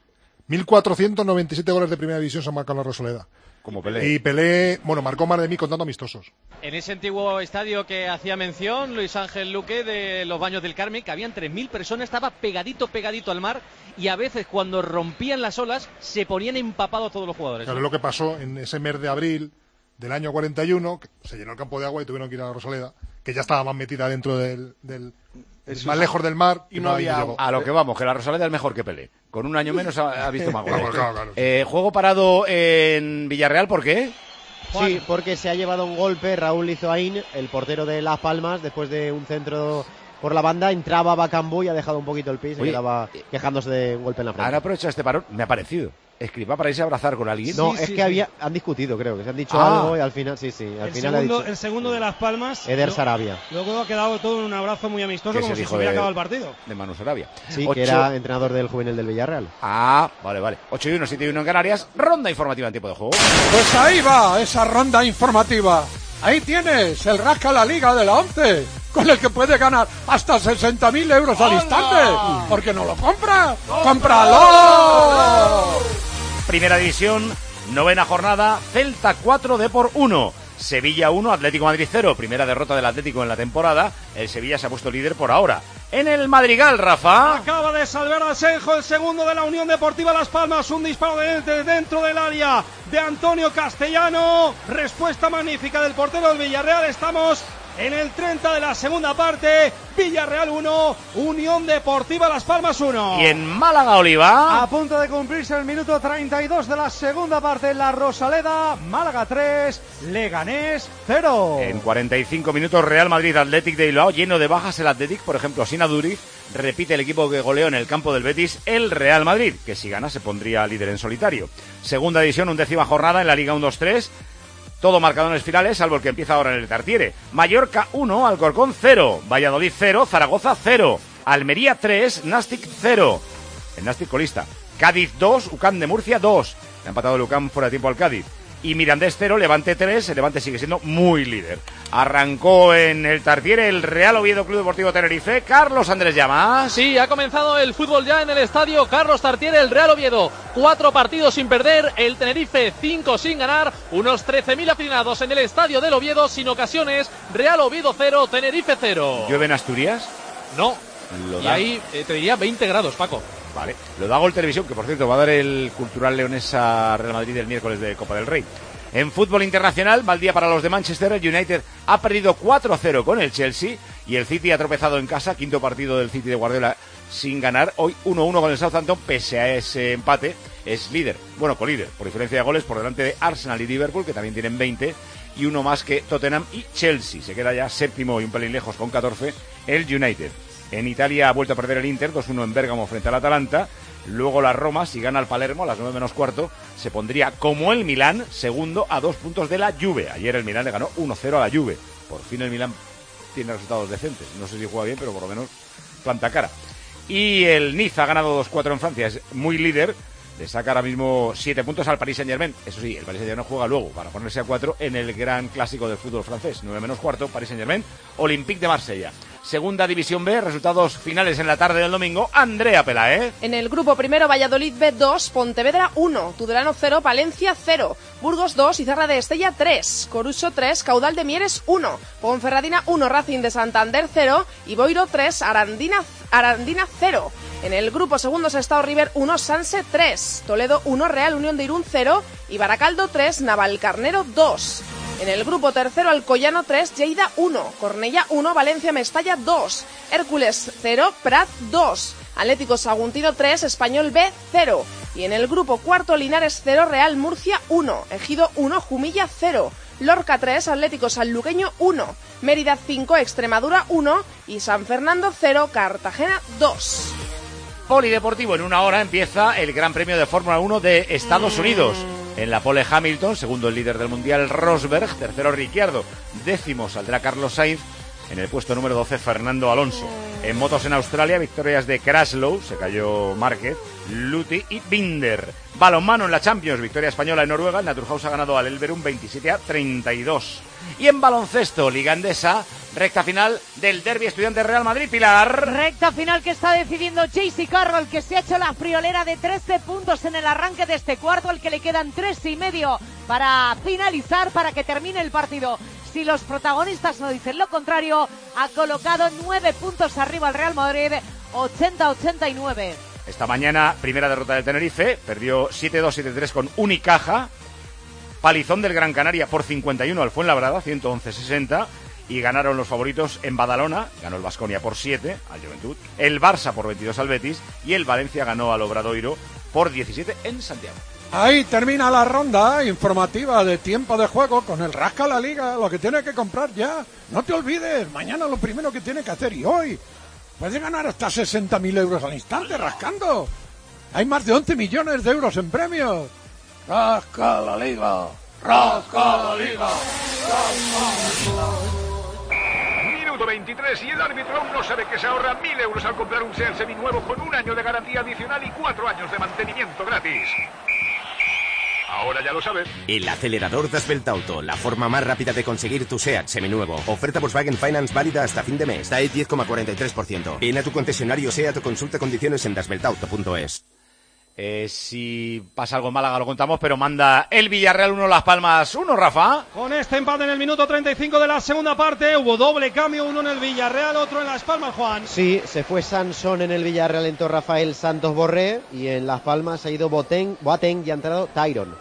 1.497 goles de primera división se han marcado en la Rosaleda. Como Pelé. Y Pelé, marcó más de 1.000 contando amistosos. En ese antiguo estadio que hacía mención Luis Ángel Luque de los Baños del Carmen, que habían 3.000 personas, estaba pegadito al mar, y a veces cuando rompían las olas se ponían empapados todos los jugadores. Claro, es lo que pasó en ese mes de abril del año 41, que se llenó el campo de agua y tuvieron que ir a la Rosaleda, que ya estaba más metida dentro del más lejos del mar. Y no había agua. A lo que vamos, que la Rosaleda es mejor que Pelé. Con un año menos ha visto más goles. Claro. Juego parado en Villarreal, ¿por qué? Sí, porque se ha llevado un golpe Raúl Lizoaín, el portero de Las Palmas, después de un centro por la banda, entraba Bacambú y ha dejado un poquito el pie y se quedaba quejándose de un golpe en la frente. Ahora aprovecha este parón, me ha parecido. Escriba para irse a abrazar con alguien. No, es que han discutido, creo, que se han dicho algo y al final, el segundo de Las Palmas, Eder Sarabia. Luego ha quedado todo en un abrazo muy amistoso, como si se hubiera acabado el partido. De Manu Sarabia. Sí, que era entrenador del juvenil del Villarreal. Vale. 8-1, 7-1 en Canarias. Ronda informativa en tiempo de juego. Pues ahí va esa ronda informativa. Ahí tienes el Rasca la Liga de la 11, con el que puede ganar hasta 60.000 euros al instante. ¿Por qué no lo compras? ¡Cómpralo! Primera división, 9ª jornada, Celta 4, Depor 1. Sevilla 1, Atlético Madrid 0. Primera derrota del Atlético en la temporada. El Sevilla se ha puesto líder por ahora. En el Madrigal, Rafa. Acaba de salvar a Asenjo, el segundo de la Unión Deportiva Las Palmas. Un disparo dentro del área de Antonio Castellano. Respuesta magnífica del portero del Villarreal. Estamos en el 30 de la segunda parte. Villarreal 1, Unión Deportiva Las Palmas 1. Y en Málaga, Oliva. A punto de cumplirse el minuto 32 de la segunda parte en la Rosaleda. Málaga 3, Leganés 0. En 45 minutos, Real Madrid Athletic de Bilbao. Lleno de bajas el Athletic, por ejemplo, sin Aduriz. Repite el equipo que goleó en el campo del Betis, el Real Madrid, que si gana se pondría líder en solitario. Segunda división, 11ª jornada en la Liga 1-2-3. Todo marcado en finales, salvo el que empieza ahora en el Tartiere. Mallorca 1, Alcorcón 0. Valladolid 0, Zaragoza 0. Almería 3, Nastic 0. El Nastic colista. Cádiz 2, UCAM de Murcia 2. Le ha empatado el UCAM fuera de tiempo al Cádiz. Y Mirandés 0, Levante 3. El Levante sigue siendo muy líder. Arrancó en el Tartiere el Real Oviedo Club Deportivo Tenerife. Carlos Andrés Llamas. Sí, ha comenzado el fútbol ya en el estadio Carlos Tartiere, el Real Oviedo. 4 partidos sin perder, el Tenerife 5 sin ganar. Unos 13.000 aficionados en el estadio del Oviedo sin ocasiones. Real Oviedo 0, Tenerife 0. ¿Llueve en Asturias? No. Y ahí te diría 20 grados, Paco. Vale, lo da Gol Televisión, que por cierto va a dar el Cultural Leonesa Real Madrid el miércoles de Copa del Rey. En fútbol internacional, mal día para los de Manchester. El United ha perdido 4-0 con el Chelsea y el City ha tropezado en casa, quinto partido del City de Guardiola sin ganar. Hoy 1-1 con el Southampton, pese a ese empate, es líder, bueno, colíder, por diferencia de goles, por delante de Arsenal y Liverpool, que también tienen 20, y uno más que Tottenham y Chelsea. Se queda ya séptimo y un pelín lejos con 14 el United. En Italia ha vuelto a perder el Inter, 2-1 en Bérgamo frente al Atalanta. Luego la Roma, si gana el Palermo a las 9 menos cuarto, se pondría como el Milán, segundo a 2 puntos de la Juve. Ayer el Milán le ganó 1-0 a la Juve. Por fin el Milán tiene resultados decentes. No sé si juega bien, pero por lo menos planta cara. Y el Niza ha ganado 2-4 en Francia, es muy líder. Le saca ahora mismo 7 puntos al Paris Saint-Germain. Eso sí, el Paris Saint-Germain juega luego para ponerse a 4 en el gran clásico del fútbol francés. 9 menos cuarto, Paris Saint-Germain, Olympique de Marsella. Segunda División B, resultados finales en la tarde del domingo. Andrea Pelae. En el grupo primero, Valladolid B 2, Pontevedra 1, Tudelano 0, Palencia 0, Burgos 2, Izarra de Estella 3, Coruso 3, Caudal de Mieres 1, Ponferradina 1, Racing de Santander 0 y Boiro 3, Arandina 0. En el grupo segundo, Sestao River 1, Sanse 3, Toledo 1, Real Unión de Irún 0 y Baracaldo 3, Navalcarnero 2. En el grupo tercero, Alcoyano 3, Lleida 1, Cornellá 1, Valencia Mestalla 2, Hércules 0, Prat 2, Atlético Saguntino 3, Español B 0. Y en el grupo cuarto, Linares 0, Real Murcia 1, Ejido 1, Jumilla 0, Lorca 3, Atlético Sanluqueño 1, Mérida 5, Extremadura 1 y San Fernando 0, Cartagena 2. Polideportivo, en una hora empieza el Gran Premio de Fórmula 1 de Estados Unidos. En la pole Hamilton, segundo el líder del Mundial Rosberg, tercero Ricciardo, décimo saldrá Carlos Sainz, en el puesto número 12 Fernando Alonso. En motos en Australia, victorias de Kraslow, se cayó Márquez, Luthi y Binder. Balonmano en la Champions, victoria española en Noruega, el Naturhaus ha ganado al Elverum 27-32. Y en baloncesto, Liga Endesa, recta final del derbi Estudiantes Real Madrid, Pilar. Recta final que está decidiendo JC Carroll, que se ha hecho la friolera de 13 puntos en el arranque de este cuarto, al que le quedan 3,5 para finalizar, para que termine el partido. Si los protagonistas no dicen lo contrario, ha colocado 9 puntos arriba al Real Madrid, 80-89. Esta mañana, primera derrota del Tenerife, perdió 7-2, 7-3 con Unicaja. Palizón del Gran Canaria por 51 al Fuenlabrada, 111-60. Y ganaron los favoritos en Badalona, ganó el Baskonia por 7 al Juventud, el Barça por 22 al Betis y el Valencia ganó al Obradoiro por 17 en Santiago. Ahí termina la ronda informativa de tiempo de juego con el Rasca la Liga, lo que tiene que comprar ya. No te olvides, mañana lo primero que tiene que hacer y hoy puedes ganar hasta 60.000 euros al instante rascando. Hay más de 11 millones de euros en premios. Rasca la Liga, rasca la Liga, rasca la Liga. Minuto 23 y el árbitro aún no sabe que se ahorra 1.000 euros al comprar un SEAT seminuevo con 1 año de garantía adicional y 4 años de mantenimiento gratis. Ahora ya lo sabes. El acelerador Dasveltauto, la forma más rápida de conseguir tu SEAT seminuevo. Oferta Volkswagen Finance válida hasta fin de mes. TAE 10,43%. Ven a tu concesionario SEAT o consulta condiciones en dasveltauto.es. Si pasa algo en Málaga lo contamos, pero manda el Villarreal 1, Las Palmas 1, Rafa. Con este empate en el minuto 35 de la segunda parte, hubo doble cambio, uno en el Villarreal, otro en Las Palmas, Juan. Sí, se fue Sansón en el Villarreal, entró Rafael Santos Borré, y en Las Palmas ha ido Boateng y ha entrado Tyron.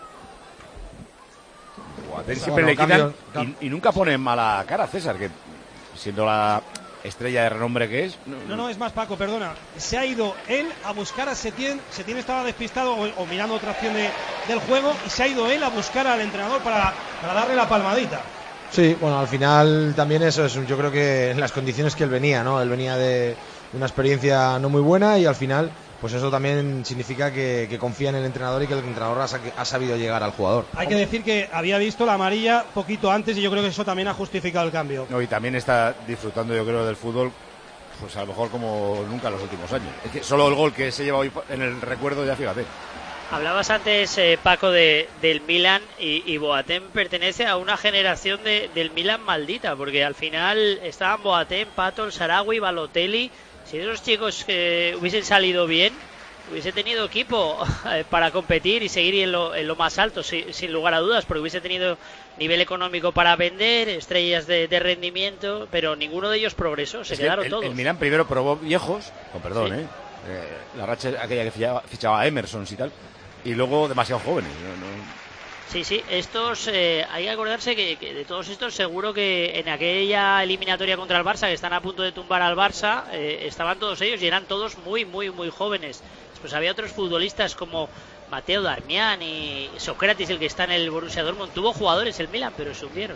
Siempre le quitan y nunca pone en mala cara a César, que siendo la estrella de renombre que es. No, es más, Paco, perdona. Se ha ido él a buscar a Setién. Setién estaba despistado o mirando otra acción del juego, y se ha ido él a buscar al entrenador para darle la palmadita. Sí, bueno, al final también eso es, yo creo que en las condiciones que él venía, ¿no? Él venía de una experiencia no muy buena y al final, pues eso también significa que confía en el entrenador y que el entrenador ha sabido llegar al jugador. Hay que decir que había visto la amarilla poquito antes y yo creo que eso también ha justificado el cambio. No, y también está disfrutando, yo creo, del fútbol, pues a lo mejor como nunca en los últimos años. Es que solo el gol que se lleva hoy en el recuerdo, ya fíjate. Hablabas antes, Paco, del Milan y Boateng pertenece a una generación del Milan maldita, porque al final estaban Boateng, Pato, el Sarawi, Balotelli. Si esos chicos hubiesen salido bien, hubiese tenido equipo para competir y seguir en lo más alto, sin lugar a dudas, porque hubiese tenido nivel económico para vender, estrellas de rendimiento, pero ninguno de ellos progresó, se quedaron todos. El Milan primero probó viejos, con perdón, sí. La racha aquella que fichaba a Emersons y tal, y luego demasiado jóvenes. Sí, estos, hay que acordarse que de todos estos seguro que en aquella eliminatoria contra el Barça, que están a punto de tumbar al Barça, estaban todos ellos y eran todos muy, muy, muy jóvenes. Pues había otros futbolistas como Mateo Darmian y Socrates, el que está en el Borussia Dortmund. Tuvo jugadores el Milan, pero se hundieron.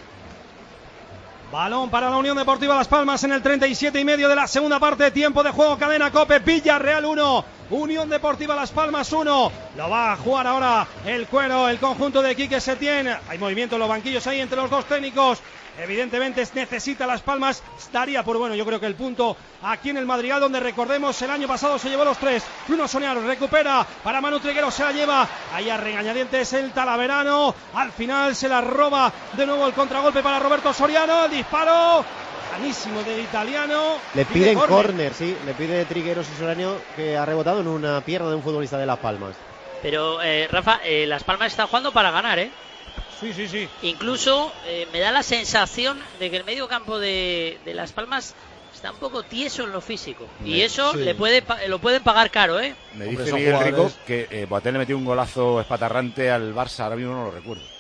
Balón para la Unión Deportiva Las Palmas en el 37,5 de la segunda parte. Tiempo de juego, cadena COPE. Villarreal 1, Unión Deportiva Las Palmas 1. Lo va a jugar ahora el Cuero, el conjunto de Quique Setién. Hay movimiento en los banquillos ahí entre los dos técnicos. Evidentemente necesita Las Palmas, estaría por bueno, yo creo que el punto aquí en el Madrigal, donde recordemos el año pasado se llevó los 3. Bruno Soniaro recupera para Manu Triguero, se la lleva ahí a regañadientes el Talaverano, al final se la roba de nuevo el contragolpe para Roberto Soriano, el disparo buenísimo del italiano. Le piden córner, sí, le pide Trigueros y Soriano, que ha rebotado en una pierna de un futbolista de Las Palmas. Pero Rafa, Las Palmas está jugando para ganar, Sí. Incluso me da la sensación de que el medio campo de Las Palmas está un poco tieso en lo físico. Y eso sí. Lo pueden pagar caro, Me dice Miguel Rico que Boateng le metió un golazo espatarrante al Barça, ahora mismo no lo recuerdo.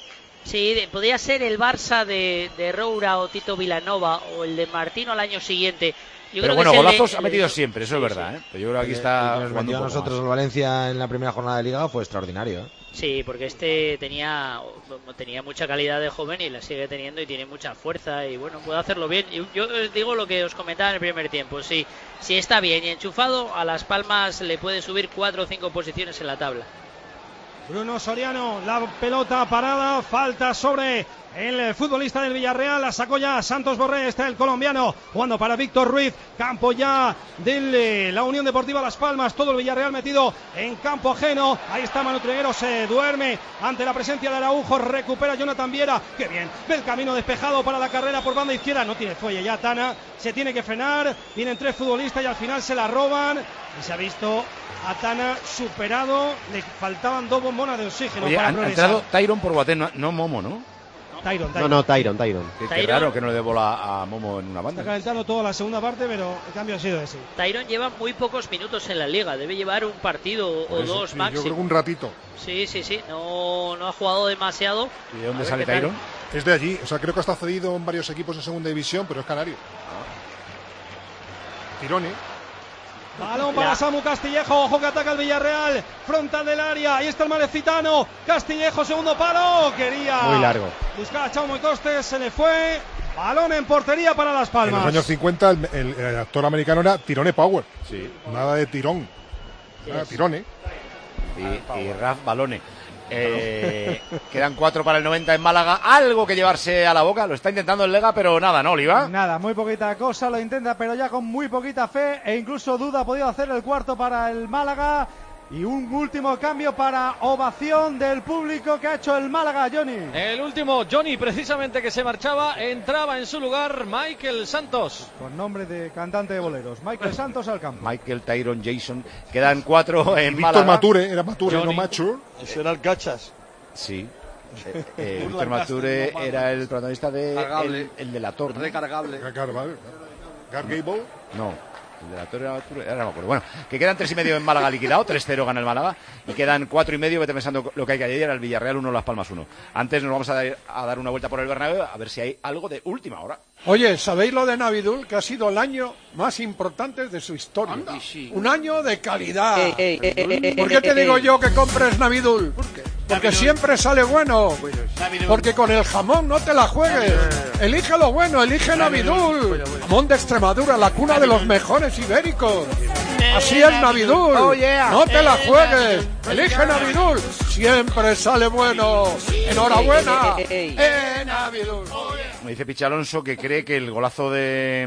Sí, podría ser el Barça de Roura o Tito Vilanova o el de Martino al año siguiente. Pero bueno, golazos ha metido siempre, eso es verdad. Pero yo creo que aquí está. Nos metió a nosotros el Valencia en la primera jornada de Liga, fue extraordinario. Sí, porque este tenía mucha calidad de joven y la sigue teniendo y tiene mucha fuerza y bueno, puede hacerlo bien. Yo os digo lo que os comentaba en el primer tiempo. Si está bien y enchufado, a Las Palmas le puede subir 4 o 5 posiciones en la tabla. Bruno Soriano, la pelota parada, falta sobre el futbolista del Villarreal, la sacó ya Santos Borré, está el colombiano jugando para Víctor Ruiz, campo ya de la Unión Deportiva Las Palmas, todo el Villarreal metido en campo ajeno, ahí está Manu Triguero, se duerme ante la presencia de Araujo, recupera Jonathan Viera, qué bien, ve el camino despejado para la carrera por banda izquierda, no tiene fuelle ya Tana, se tiene que frenar, vienen 3 futbolistas y al final se la roban y se ha visto a Tana superado, le faltaban 2 bombonas de oxígeno. Oye, para han progresar. entrado Tyron por Boateng, no Momo, ¿no? Tyron. No, Tyron. Qué raro que no le dé bola a Momo en una banda. Está calentando toda la segunda parte, pero el cambio ha sido ese. Tyron lleva muy pocos minutos en la liga, debe llevar un partido o dos sí, máximo. Yo creo que un ratito. Sí, no ha jugado demasiado. ¿Y de dónde sale Tyron? Es de allí, o sea, creo que está cedido en varios equipos de segunda división, pero es canario. Tirone. Balón para Samu Castillejo, ojo que ataca el Villarreal, frontal del área, ahí está el Malecitano, Castillejo, segundo palo, quería muy largo buscar a Chaumo y Costes, se le fue, balón en portería para Las Palmas. En los años 50 el actor americano era Tirone Power, sí. Nada de tirón, Tirone. Y Raf Balone. Quedan 4 para el 90 en Málaga. Algo que llevarse a la boca. Lo está intentando el Lega, pero nada, ¿no, Oliva? Nada, muy poquita cosa. Lo intenta, pero ya con muy poquita fe. E incluso Duda ha podido hacer el cuarto para el Málaga. Y un último cambio para ovación del público que ha hecho el Málaga, Johnny. El último, Johnny, precisamente que se marchaba, entraba en su lugar Michael Santos. Con nombre de cantante de boleros. Michael Santos al campo. Michael, Tyron, Jason. Quedan 4 en Víctor Málaga. Mature, era Mature, Johnny. no Mature. Ese era el Cachas. Sí. Víctor Mature era el protagonista de el delator. Recargable. Gargable. No. El delator era Mature, ahora no me acuerdo. Bueno, que quedan 3,5 en Málaga liquidado, 3-0 gana el Málaga, y quedan 4,5, vete pensando lo que hay que ayer, el Villarreal 1, Las Palmas 1. Antes nos vamos a dar una vuelta por el Bernabéu, a ver si hay algo de última hora. Oye, ¿sabéis lo de Navidul? Que ha sido el año más importante de su historia. Anda. Sí. Un año de calidad. ¿Por qué te digo yo que compres Navidul? ¿Por qué? Porque siempre sale bueno. Porque con el jamón no te la juegues. Elige lo bueno, elige Navidul. Jamón de Extremadura, la cuna de los mejores ibéricos. Así es Navidul. No te la juegues. Elige Navidul. Siempre sale bueno. Enhorabuena. Navidul. Me dice Pichi Alonso que cree que el golazo de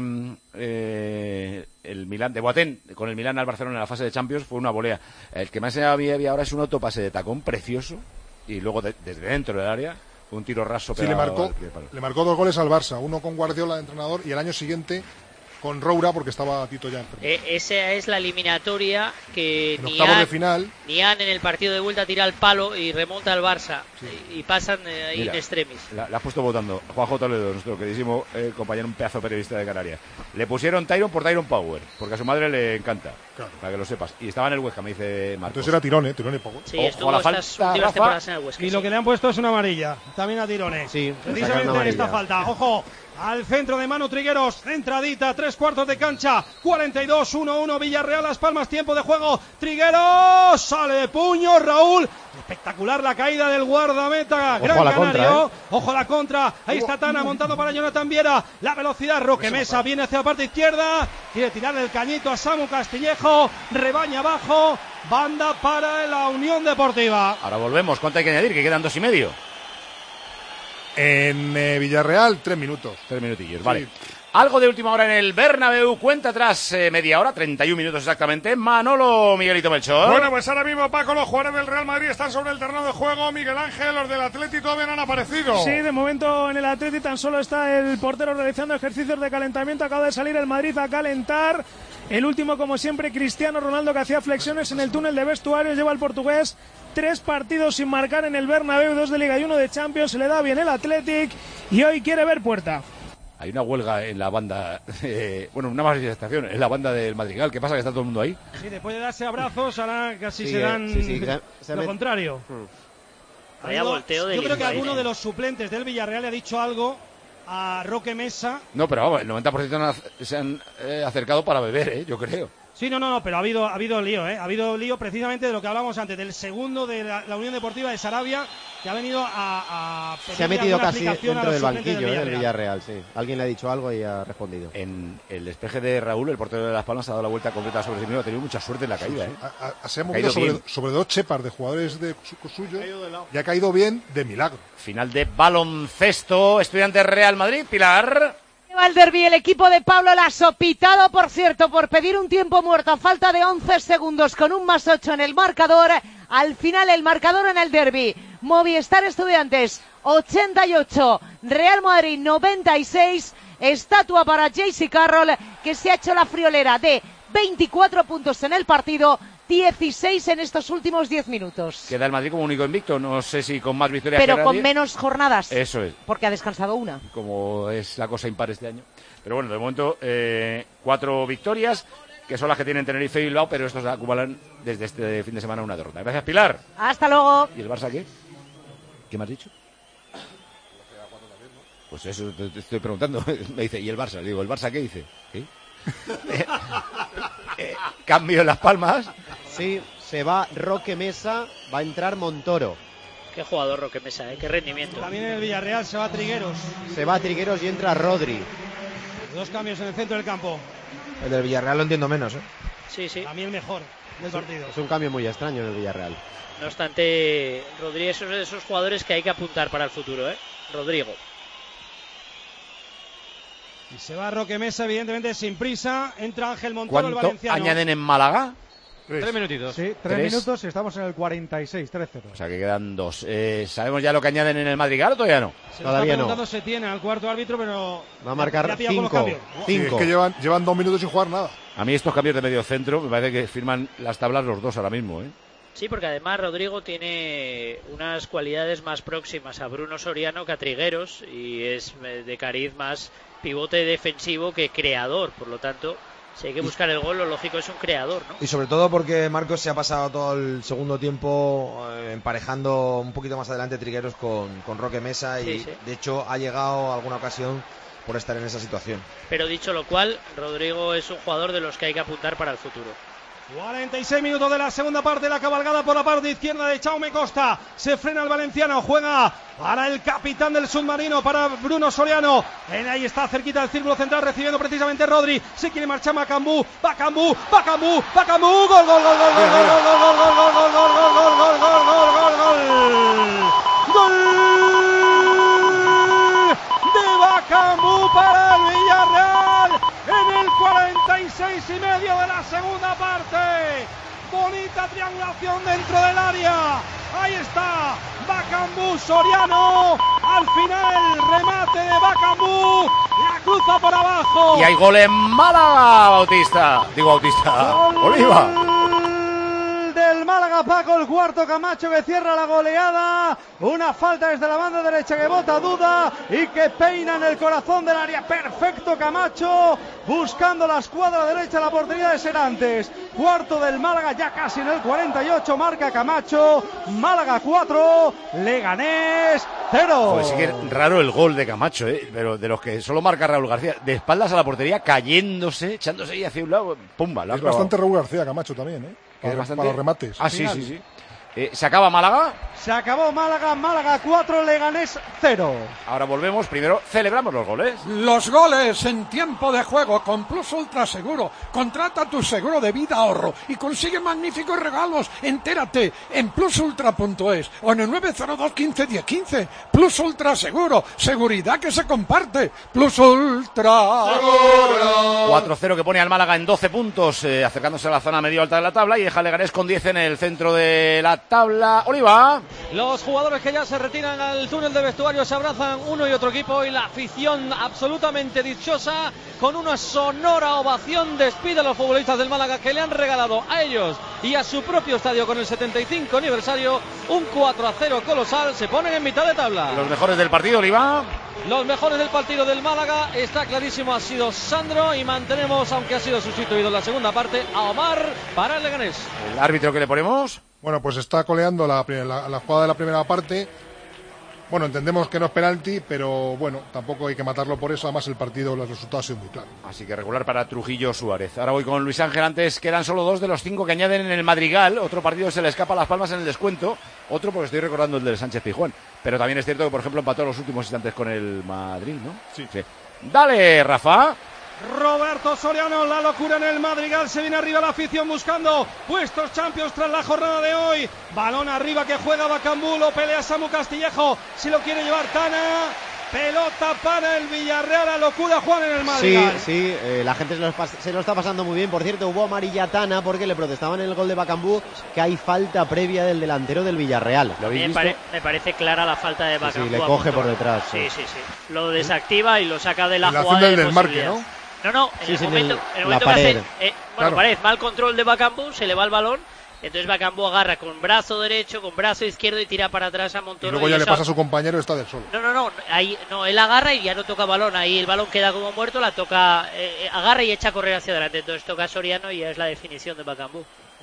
el Milán, de Boateng, con el Milán al Barcelona en la fase de Champions fue una volea. El que me ha enseñado a mí ahora es un autopase de tacón precioso y luego desde dentro del área un tiro raso. Sí, le marcó 2 goles al Barça, uno con Guardiola de entrenador y el año siguiente con Roura porque estaba Tito ya enfermo. Esa es la eliminatoria que en octavos de final. Nian en el partido de vuelta tira el palo y remonta al Barça y pasan in extremis. La has puesto votando Juanjo Toledo, nuestro queridísimo compañero, un pedazo periodista de Canarias. Le pusieron Tyron por Tyron Power, porque a su madre le encanta, claro, para que lo sepas. Y estaba en el Huesca, me dice Marcos. Entonces era Tirone Power. Sí, estuvo estas últimas temporadas en el Huesca. Y lo que le han puesto es una amarilla, también a Tirone. Sí, precisamente en esta falta. Ojo. Al centro de Manu Trigueros, centradita, 3/4 de cancha, 42-1-1 Villarreal, Las Palmas, tiempo de juego, Trigueros, sale de puño, Raúl, espectacular la caída del guardameta, gran canario, ojo a la contra, ahí está Tana montando para Jonathan Viera, la velocidad, Roque Mesa viene hacia la parte izquierda, quiere tirarle el cañito a Samu Castillejo, rebaña abajo, banda para la Unión Deportiva. Ahora volvemos, ¿cuánto hay que añadir? Que quedan 2,5. En Villarreal, 3 minutos. 3 minutillos, vale. Sí. Algo de última hora en el Bernabéu, cuenta atrás media hora, 31 minutos exactamente. Manolo, Miguelito Melchor. Bueno, pues ahora mismo, Paco, los jugadores del Real Madrid están sobre el terreno de juego. Miguel Ángel, los del Atleti todavía no han aparecido. Sí, de momento en el Atleti tan solo está el portero realizando ejercicios de calentamiento. Acaba de salir el Madrid a calentar. El último, como siempre, Cristiano Ronaldo, que hacía flexiones en el túnel de vestuarios. Lleva el portugués 3 partidos sin marcar en el Bernabéu, 2 de Liga y 1 de Champions. Se le da bien el Athletic y hoy quiere ver puerta. Hay una huelga en la banda, bueno, una manifestación en la banda del Madrigal. ¿Qué pasa? ¿Que está todo el mundo ahí? Sí, después de darse abrazos, ahora casi se dan lo contrario. Vaya volteo de Yo creo que Higuaín, alguno de los suplentes del Villarreal le ha dicho algo a Roque Mesa. No, pero vamos, el 90% se han acercado para beber, yo creo. Sí, no, pero ha habido lío, Ha habido lío precisamente de lo que hablábamos antes, del segundo de la Unión Deportiva de Sarabia, que ha venido a se ha metido casi dentro del suplentes banquillo del Villarreal, sí. Alguien le ha dicho algo y ha respondido. En el despeje de Raúl, el portero de Las Palmas, ha dado la vuelta completa sobre sí mismo, ha tenido mucha suerte en la caída, Se ha movido sobre dos chepas de jugadores de suyo y ha caído bien de milagro. Final de baloncesto, Estudiantes Real Madrid, Pilar. El derbi, el equipo de Pablo Lasso, pitado por cierto por pedir un tiempo muerto a falta de 11 segundos con un +8 en el marcador. Al final el marcador en el derbi, Movistar Estudiantes 88, Real Madrid 96, estatua para JC Carroll, que se ha hecho la friolera de 24 puntos en el partido, 16 en estos últimos 10 minutos. Queda el Madrid como único invicto, no sé si con más victorias pero que con nadie. Menos jornadas. Eso es. Porque ha descansado una. Como es la cosa impar este año. Pero bueno, de momento 4 victorias, que son las que tienen Tenerife y Bilbao, pero estos acumulan desde este fin de semana una derrota. Gracias, Pilar. Hasta luego. ¿Y el Barça qué? ¿Qué me has dicho? Pues eso te estoy preguntando. Me dice, ¿y el Barça? Le digo, ¿el Barça qué dice? ¿Qué? Cambio en Las Palmas. Sí, se va Roque Mesa, va a entrar Montoro. Qué jugador Roque Mesa, qué rendimiento. También en el Villarreal se va Trigueros. Se va Trigueros y entra Rodri. 2 cambios en el centro del campo. El del Villarreal lo entiendo menos, Sí. A mí el mejor del partido. Es un cambio muy extraño en el Villarreal. No obstante, Rodri es uno de esos jugadores que hay que apuntar para el futuro, Rodrigo. Y se va Roque Mesa, evidentemente sin prisa. Entra Ángel Montoro, el ¿Cuánto valenciano. añaden en Málaga? 3 minutitos. Sí, 3 minutos y estamos en el 46, 3-0. O sea que quedan 2. ¿Sabemos ya lo que añaden en el Madrigal o todavía no? Todavía no. Se tiene al cuarto árbitro, pero va a marcar 5. Sí, es que llevan 2 minutos sin jugar nada. A mí estos cambios de medio centro me parece que firman las tablas los dos ahora mismo, Sí, porque además Rodrigo tiene unas cualidades más próximas a Bruno Soriano que a Trigueros y es de cariz más pivote defensivo que creador, por lo tanto, si hay que buscar el gol, lo lógico es un creador, ¿no? Y sobre todo porque Marcos se ha pasado todo el segundo tiempo emparejando un poquito más adelante Trigueros con Roque Mesa y de hecho ha llegado a alguna ocasión por estar en esa situación. Pero dicho lo cual, Rodrigo es un jugador de los que hay que apuntar para el futuro. 46 minutos de la segunda parte, la cabalgada por la parte izquierda de Jaume Costa. Se frena el valenciano, juega para el capitán del submarino, para Bruno Soriano. Ahí está cerquita del círculo central, recibiendo precisamente Rodri. Se quiere marchar Macambú, Bacambú, gol, gol, gol, gol, gol, gol, gol, gol de Bacambú para el Villarreal en el 46 y medio de la segunda parte. Bonita triangulación dentro del área. Ahí está Bacambú, Soriano. Al final el remate de Bacambú. La cruza por abajo. Y hay gol en Málaga, Bautista. Oliva. Del Málaga, Paco, el cuarto. Camacho que cierra la goleada. Una falta desde la banda derecha que bota Duda y que peina en el corazón del área. Perfecto Camacho, buscando la escuadra derecha, la portería de Serantes. Cuarto del Málaga, ya casi en el 48, marca Camacho. Málaga 4, Leganés 0. Pues sí que es raro el gol de Camacho, pero de los que solo marca Raúl García, de espaldas a la portería, cayéndose, echándose ahí hacia un lado, pumba. Es bastante Raúl García Camacho también, Que es bastante... para los remates. Ah, sí. ¿Se acaba Málaga? Se acabó Málaga, Málaga 4, Leganés 0. Ahora volvemos, primero celebramos los goles. Los goles en tiempo de juego con Plus Ultra Seguro. Contrata tu seguro de vida ahorro y consigue magníficos regalos. Entérate en plusultra.es o en el 902 15 10 15. Plus Ultra Seguro, seguridad que se comparte. Plus Ultra Seguro. 4-0 que pone al Málaga en 12 puntos, acercándose a la zona medio alta de la tabla y deja a Leganés con 10 en el centro de la tabla. Oliva. Los jugadores que ya se retiran al túnel de vestuario se abrazan uno y otro equipo y la afición absolutamente dichosa con una sonora ovación despide a los futbolistas del Málaga que le han regalado a ellos y a su propio estadio con el 75 aniversario un 4-0 colosal. Se ponen en mitad de tabla. Los mejores del partido, Oliva. Los mejores del partido del Málaga, está clarísimo, ha sido Sandro y mantenemos, aunque ha sido sustituido en la segunda parte, a Omar para el Leganés. ¿El árbitro que le ponemos? Bueno, pues está coleando la jugada de la primera parte. Bueno, entendemos que no es penalti, pero bueno, tampoco hay que matarlo por eso. Además, el partido, los resultados han sido muy claros. Así que regular para Trujillo Suárez. Ahora voy con Luis Ángel. Antes quedan solo 2 de los 5 que añaden en el Madrigal. Otro partido se le escapa a Las Palmas en el descuento. Otro porque estoy recordando el del Sánchez Pizjuán. Pero también es cierto que, por ejemplo, empató los últimos instantes con el Madrid, ¿no? Sí. Dale, Rafa. Roberto Soriano, la locura en el Madrigal, se viene arriba la afición buscando puestos Champions tras la jornada de hoy. Balón arriba que juega Bacambú, lo pelea Samu Castillejo, si lo quiere llevar Tana. Pelota para el Villarreal, la locura Juan en el Madrigal. Sí, la gente se lo está pasando muy bien. Por cierto, hubo amarilla a Tana porque le protestaban en el gol de Bacambú que hay falta previa del delantero del Villarreal. Me parece clara la falta de Bacambú. Sí, le coge por detrás. Sí. Lo desactiva y lo saca de la jugada. La del desmarque, ¿no? No, en el momento que hace, Pared, mal control de Bacambú, se le va el balón, entonces Bacambú agarra con brazo derecho, con brazo izquierdo y tira para atrás a Montoro. Y luego ya le pasa a su compañero, está del solo. No, él agarra y ya no toca balón, ahí el balón queda como muerto, la toca, agarra y echa a correr hacia adelante, entonces toca a Soriano y ya es la definición de Bacambú.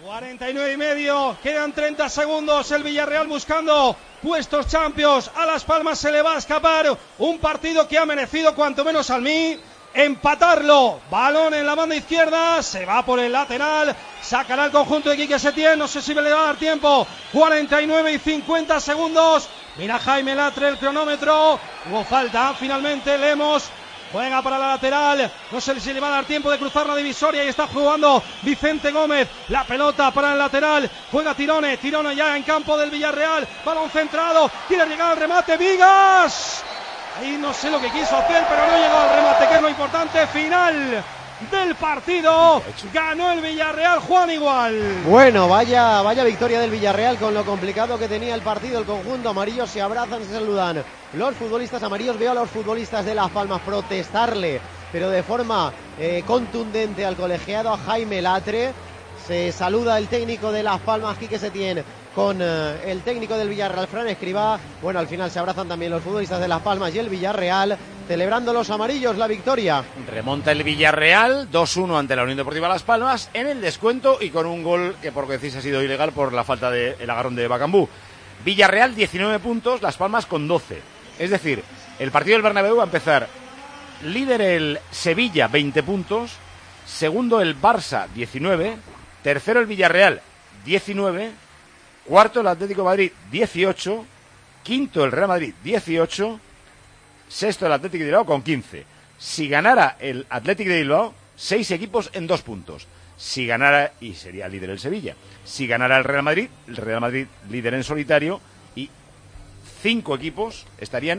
49,5, quedan 30 segundos, el Villarreal buscando puestos Champions, a Las Palmas se le va a escapar un partido que ha merecido cuanto menos al mí empatarlo. Balón en la banda izquierda, se va por el lateral, sacará el conjunto de Quique Setién, no sé si le va a dar tiempo. 49,50 segundos, mira Jaime Latre el cronómetro, hubo falta, finalmente Lemos juega para la lateral, no sé si le va a dar tiempo de cruzar la divisoria y está jugando Vicente Gómez, la pelota para el lateral, juega Tirone ya en campo del Villarreal, balón centrado, quiere llegar al remate, Vigas. Ahí no sé lo que quiso hacer, pero no llegó al remate, que es lo importante. Final del partido. Ganó el Villarreal, Juan igual. Bueno, vaya victoria del Villarreal con lo complicado que tenía el partido. El conjunto amarillo se abrazan, se saludan. Los futbolistas amarillos, veo a los futbolistas de Las Palmas protestarle, pero de forma contundente al colegiado, a Jaime Latre. Se saluda el técnico de Las Palmas, Quique Setién, con el técnico del Villarreal, Fran Escribá. Bueno, al final se abrazan también los futbolistas de Las Palmas y el Villarreal, celebrando los amarillos la victoria. Remonta el Villarreal 2-1 ante la Unión Deportiva Las Palmas en el descuento y con un gol que, por decís, ha sido ilegal por la falta del agarrón de Bacambú. Villarreal 19 puntos, Las Palmas con 12. Es decir, el partido del Bernabéu va a empezar líder el Sevilla, 20 puntos, segundo el Barça, 19, tercero el Villarreal, 19, cuarto el Atlético de Madrid, 18, quinto el Real Madrid, 18, sexto el Atlético de Bilbao con 15. Si ganara el Atlético de Bilbao, 6 equipos en 2 puntos. Si ganara, y sería líder el Sevilla, si ganara el Real Madrid líder en solitario, y 5 equipos estarían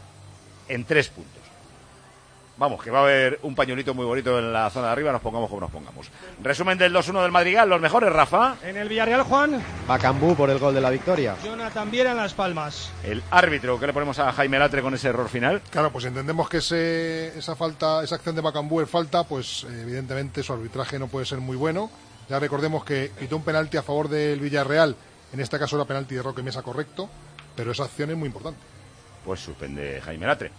en 3 puntos. Vamos, que va a haber un pañuelito muy bonito en la zona de arriba, nos pongamos como nos pongamos. Resumen del 2-1 del Madrigal, los mejores, Rafa. En el Villarreal, Juan. Bacambú por el gol de la victoria. Jonathan Viera en Las Palmas. El árbitro, ¿qué le ponemos a Jaime Latre con ese error final? Claro, pues entendemos que esa acción de Bacambú es falta, pues evidentemente su arbitraje no puede ser muy bueno. Ya recordemos que pitó un penalti a favor del Villarreal, en este caso era penalti de Roque Mesa correcto, pero esa acción es muy importante. Pues suspende Jaime Latre.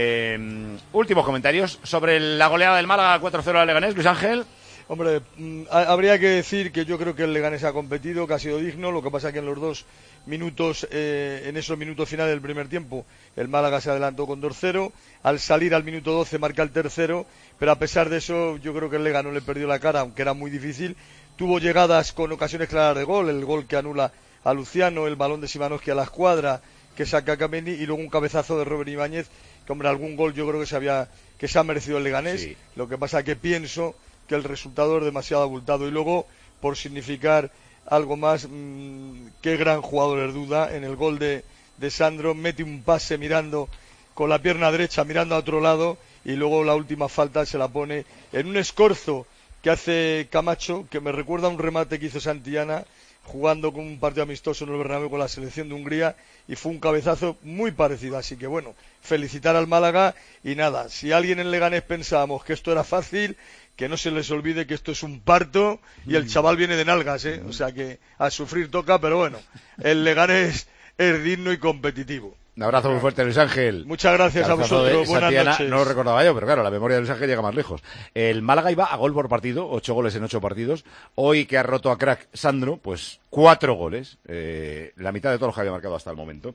Últimos comentarios sobre la goleada del Málaga 4-0 al Leganés, Luis Ángel. Hombre, habría que decir que yo creo que el Leganés ha competido, que ha sido digno. Lo que pasa es que en los 2 minutos, en esos minutos finales del primer tiempo, el Málaga se adelantó con 2-0. Al salir al minuto 12 marca el tercero, pero a pesar de eso yo creo que el Lega no le perdió la cara, aunque era muy difícil. Tuvo llegadas con ocasiones claras de gol, el gol que anula a Luciano, el balón de Simanowski a la escuadra que saca a Kameni y luego un cabezazo de Robert Ibáñez, que hombre, algún gol yo creo que se ha merecido el Leganés. Sí. Lo que pasa que pienso que el resultado es demasiado abultado. Y luego, por significar algo más, qué gran jugador es Duda. En el gol de Sandro mete un pase mirando con la pierna derecha, mirando a otro lado, y luego la última falta se la pone en un escorzo que hace Camacho, que me recuerda a un remate que hizo Santillana jugando con un partido amistoso en el Bernabéu con la selección de Hungría, y fue un cabezazo muy parecido. Así que bueno, felicitar al Málaga, y nada, si alguien en Leganés pensábamos que esto era fácil, que no se les olvide que esto es un parto y el chaval viene de nalgas, o sea que a sufrir toca, pero bueno, el Leganés es digno y competitivo. Un abrazo muy fuerte, Luis Ángel. Muchas gracias a vosotros. Buenas noches. No lo recordaba yo, pero claro, la memoria de Luis Ángel llega más lejos. El Málaga iba a gol por partido, 8 goles en 8 partidos. Hoy que ha roto a crack Sandro, pues 4 goles. La mitad de todos los que había marcado hasta el momento.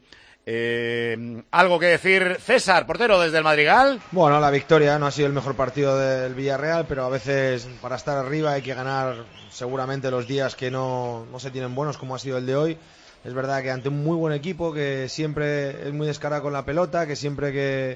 ¿Algo que decir, César, portero desde el Madrigal? Bueno, la victoria no ha sido el mejor partido del Villarreal, pero a veces para estar arriba hay que ganar seguramente los días que no se tienen buenos, como ha sido el de hoy. Es verdad que ante un muy buen equipo que siempre es muy descarado con la pelota, que siempre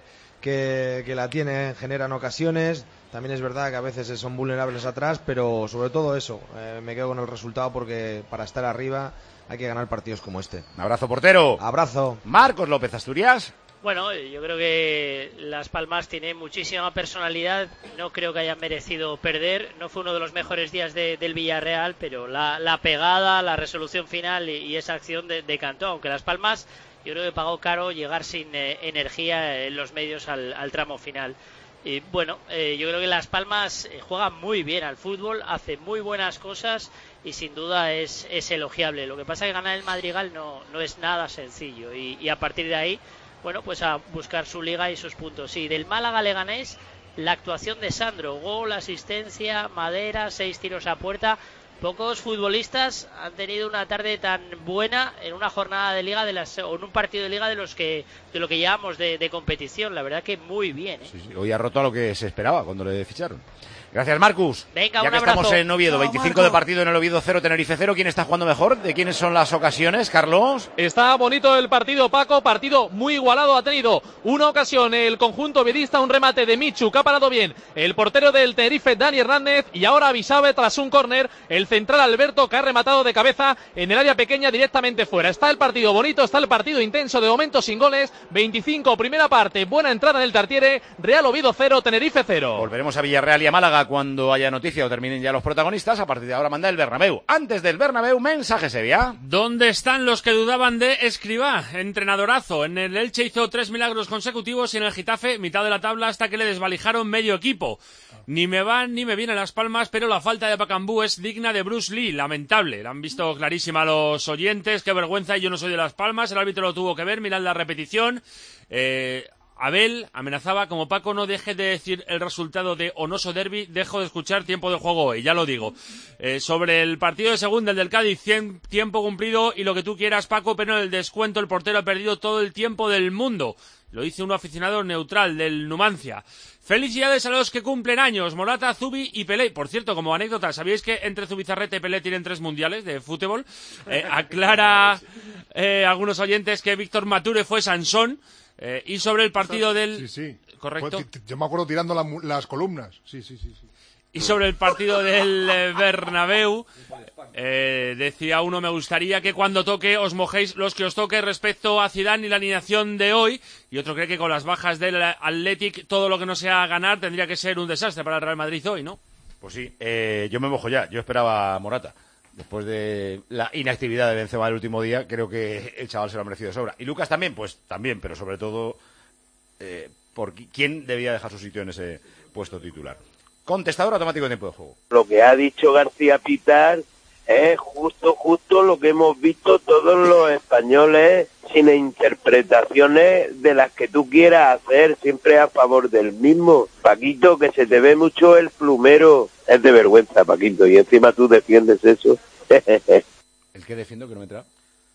que la tiene generan ocasiones. También es verdad que a veces son vulnerables atrás, pero sobre todo eso, me quedo con el resultado porque para estar arriba hay que ganar partidos como este. Un abrazo, portero. Abrazo. Marcos López, Asturias. Bueno, yo creo que Las Palmas tiene muchísima personalidad, no creo que hayan merecido perder, no fue uno de los mejores días del Villarreal, pero la pegada, la resolución final y esa acción decantó, aunque Las Palmas yo creo que pagó caro llegar sin energía en los medios al tramo final. Y bueno, yo creo que Las Palmas juega muy bien al fútbol, hace muy buenas cosas y sin duda es elogiable. Lo que pasa es que ganar el Madrigal no es nada sencillo y a partir de ahí, bueno, pues a buscar su liga y sus puntos. Y del Málaga Leganés, la actuación de Sandro, gol, asistencia, madera, 6 tiros a puerta. Pocos futbolistas han tenido una tarde tan buena en una jornada de liga o en un partido de liga de lo que llevamos de competición. La verdad que muy bien, ¿eh? Sí, hoy ha roto a lo que se esperaba cuando le ficharon. Gracias, Marcus. Venga, ya un que abrazo. estamos en Oviedo, 25 de partido en el Oviedo 0, Tenerife 0. ¿Quién está jugando mejor? ¿De quiénes son las ocasiones, Carlos? Está bonito el partido, Paco, partido muy igualado. Ha tenido una ocasión el conjunto oviedista, un remate de Michu, que ha parado bien el portero del Tenerife, Dani Hernández, y ahora Bisabe tras un córner, el central Alberto, que ha rematado de cabeza en el área pequeña directamente fuera. Está el partido bonito, está el partido intenso, de momento sin goles. 25, primera parte, buena entrada en el Tartiere. Real Oviedo 0, Tenerife 0. Volveremos a Villarreal y a Málaga cuando haya noticia o terminen ya los protagonistas. A partir de ahora manda el Bernabéu. Antes del Bernabéu, mensaje Sevilla. ¿Dónde están los que dudaban de Escribá? Entrenadorazo. En el Elche hizo 3 milagros consecutivos y en el Getafe, mitad de la tabla hasta que le desvalijaron medio equipo. Ni me van ni me vienen Las Palmas, pero la falta de Bacambú es digna de Bruce Lee, lamentable. La han visto clarísima los oyentes, qué vergüenza, y yo no soy de Las Palmas, el árbitro lo tuvo que ver, mirad la repetición. Abel amenazaba, como Paco no deje de decir el resultado de Onoso Derby, dejo de escuchar tiempo de juego hoy, ya lo digo. Sobre el partido de segunda, el del Cádiz, tiempo cumplido y lo que tú quieras, Paco, pero en el descuento el portero ha perdido todo el tiempo del mundo. Lo dice un aficionado neutral del Numancia. Felicidades a los que cumplen años, Morata, Zubi y Pelé. Por cierto, como anécdota, ¿sabíais que entre Zubizarreta y Pelé tienen 3 mundiales de fútbol? Aclara algunos oyentes que Víctor Mature fue Sansón. Y sobre el partido del... Sí. Correcto. Yo me acuerdo tirando las columnas. Sí. Y sobre el partido del Bernabéu, decía uno, me gustaría que cuando toque os mojéis los que os toque respecto a Zidane y la alineación de hoy. Y otro cree que con las bajas del Athletic todo lo que no sea ganar tendría que ser un desastre para el Real Madrid hoy, ¿no? Pues sí, yo me mojo ya. Yo esperaba a Morata. Después de la inactividad de Benzema el último día, creo que el chaval se lo ha merecido de sobra. Y Lucas también, pues también, pero sobre todo, por quién debía dejar su sitio en ese puesto titular. Contestador automático de tiempo de juego. Lo que ha dicho García Pitar es justo lo que hemos visto todos los españoles, sin interpretaciones de las que tú quieras hacer, siempre a favor del mismo. Paquito, que se te ve mucho el plumero. Es de vergüenza, Paquito, y encima tú defiendes eso. ¿El que defiendo que no me entra?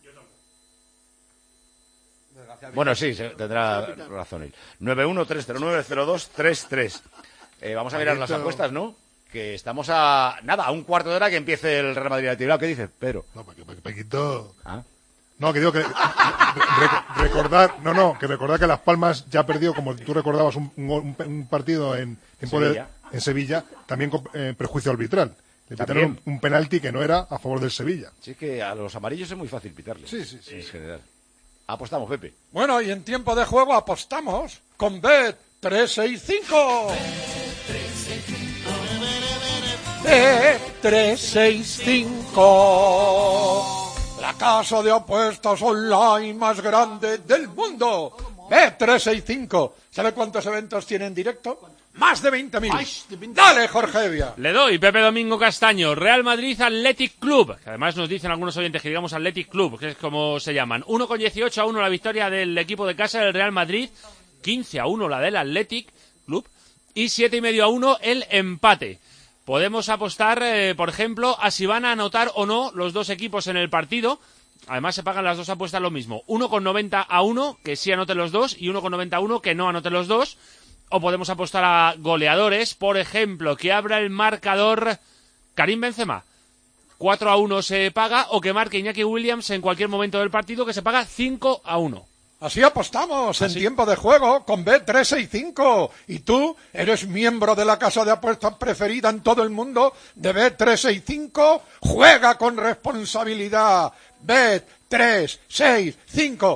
Bueno, sí, tendrá razón él. 913090233. Vamos a mirar las apuestas, ¿no? Que estamos a un cuarto de hora que empiece el Real Madrid Atlético. ¿Qué dices, Pedro? No, Paquito. ¿Ah? No, que digo que recordar que Las Palmas ya perdió, como tú recordabas, un partido en Sevilla, también con prejuicio arbitral. Le pitaron un penalti que no era a favor del Sevilla. Sí, es que a los amarillos es muy fácil pitarle. Sí. En general. Apostamos, Pepe. Bueno, y en tiempo de juego apostamos con Bet365. Bet365. La casa de apuestas online más grande del mundo. Bet365. ¿Sabe cuántos eventos tiene en directo? Más de 20.000. Dale, Jorge Evia. Le doy, Pepe Domingo Castaño. Real Madrid Athletic Club. Que además nos dicen algunos oyentes que digamos Athletic Club, que es como se llaman. 1,18-1 la victoria del equipo de casa del Real Madrid. 15-1 la del Athletic Club. Y 7,5-1 el empate. Podemos apostar, por ejemplo, a si van a anotar o no los dos equipos en el partido. Además se pagan las dos apuestas lo mismo. 1,90-1, que sí anoten los dos, y 1,91, que no anoten los dos. O podemos apostar a goleadores, por ejemplo, que abra el marcador Karim Benzema. 4-1 se paga, o que marque Iñaki Williams en cualquier momento del partido, que se paga 5-1. Así apostamos en tiempo de juego con Bet365. Y tú eres miembro de la casa de apuestas preferida en todo el mundo de Bet365. Juega con responsabilidad. Bet365.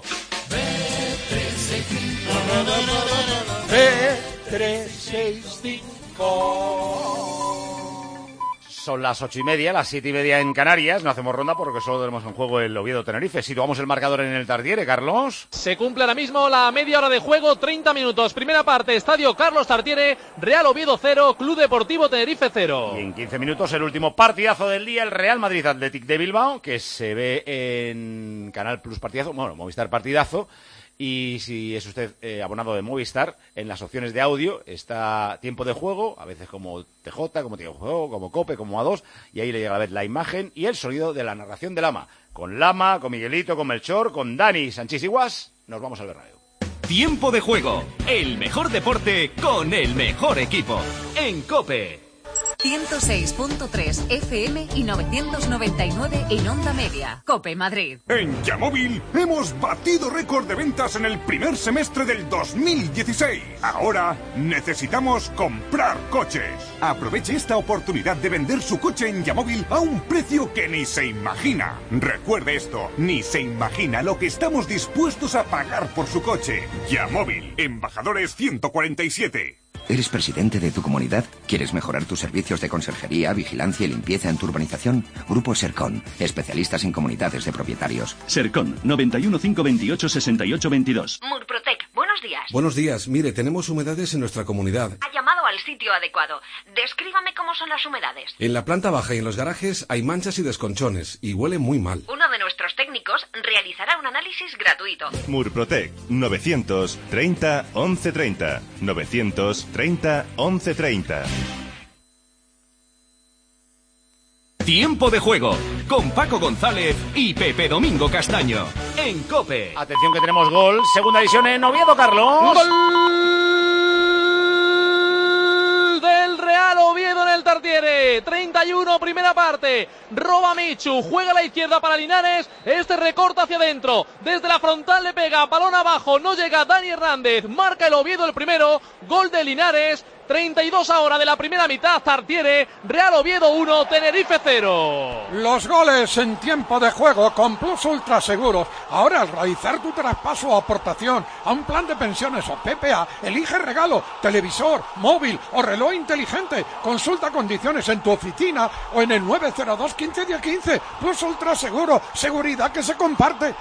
Bet365. Son las 8:30, las 7:30 en Canarias. No hacemos ronda porque solo tenemos en juego el Oviedo-Tenerife. Situamos el marcador en el Tartiere, Carlos. Se cumple ahora mismo la media hora de juego, 30 minutos. Primera parte, Estadio Carlos Tartiere, Real Oviedo 0, Club Deportivo Tenerife 0. Y en 15 minutos el último partidazo del día, el Real Madrid Athletic de Bilbao, que se ve en Canal Plus Partidazo, bueno, Movistar Partidazo. Y si es usted abonado de Movistar, en las opciones de audio está tiempo de juego, a veces como TJ, como tiempo de juego, como COPE, como A2, y ahí le llega a ver la imagen y el sonido de la narración de Lama. Con Lama, con Miguelito, con Melchor, con Dani, Sanchís y Guas, nos vamos al Bernabéu. Tiempo de juego, el mejor deporte con el mejor equipo, en COPE. 106.3 FM y 999 en onda media. COPE Madrid. En Yamóvil hemos batido récord de ventas en el primer semestre del 2016. Ahora necesitamos comprar coches. Aproveche esta oportunidad de vender su coche en Yamóvil a un precio que ni se imagina. Recuerde esto, ni se imagina lo que estamos dispuestos a pagar por su coche. Yamóvil, Embajadores 147. ¿Eres presidente de tu comunidad? ¿Quieres mejorar tus servicios de conserjería, vigilancia y limpieza en tu urbanización? Grupo Sercon, especialistas en comunidades de propietarios. Sercon, 91 528 68 22. Murprotec, buenos días. Buenos días, mire, tenemos humedades en nuestra comunidad. Ha llamado al sitio adecuado. Descríbame cómo son las humedades. En la planta baja y en los garajes hay manchas y desconchones y huele muy mal. Uno de nuestros técnicos realizará un análisis gratuito. Murprotec, 930 1130. 930 1130. Tiempo de juego, con Paco González y Pepe Domingo Castaño, en COPE. Atención que tenemos gol, segunda división en Oviedo, Carlos. ¡Gol del Real Oviedo en el Tartiere! 31, primera parte. Roba Michu, juega a la izquierda para Linares. Este recorta hacia adentro. Desde la frontal le pega, balón abajo. No llega Dani Hernández. Marca el Oviedo el primero. Gol de Linares. 32 ahora de la primera mitad, Tartiere, Real Oviedo 1, Tenerife 0. Los goles en tiempo de juego con Plus Ultra Seguros. Ahora al realizar tu traspaso o aportación a un plan de pensiones o PPA, elige regalo, televisor, móvil o reloj inteligente. Consulta condiciones en tu oficina o en el 902 15 10 15. Plus Ultra Seguro, seguridad que se comparte.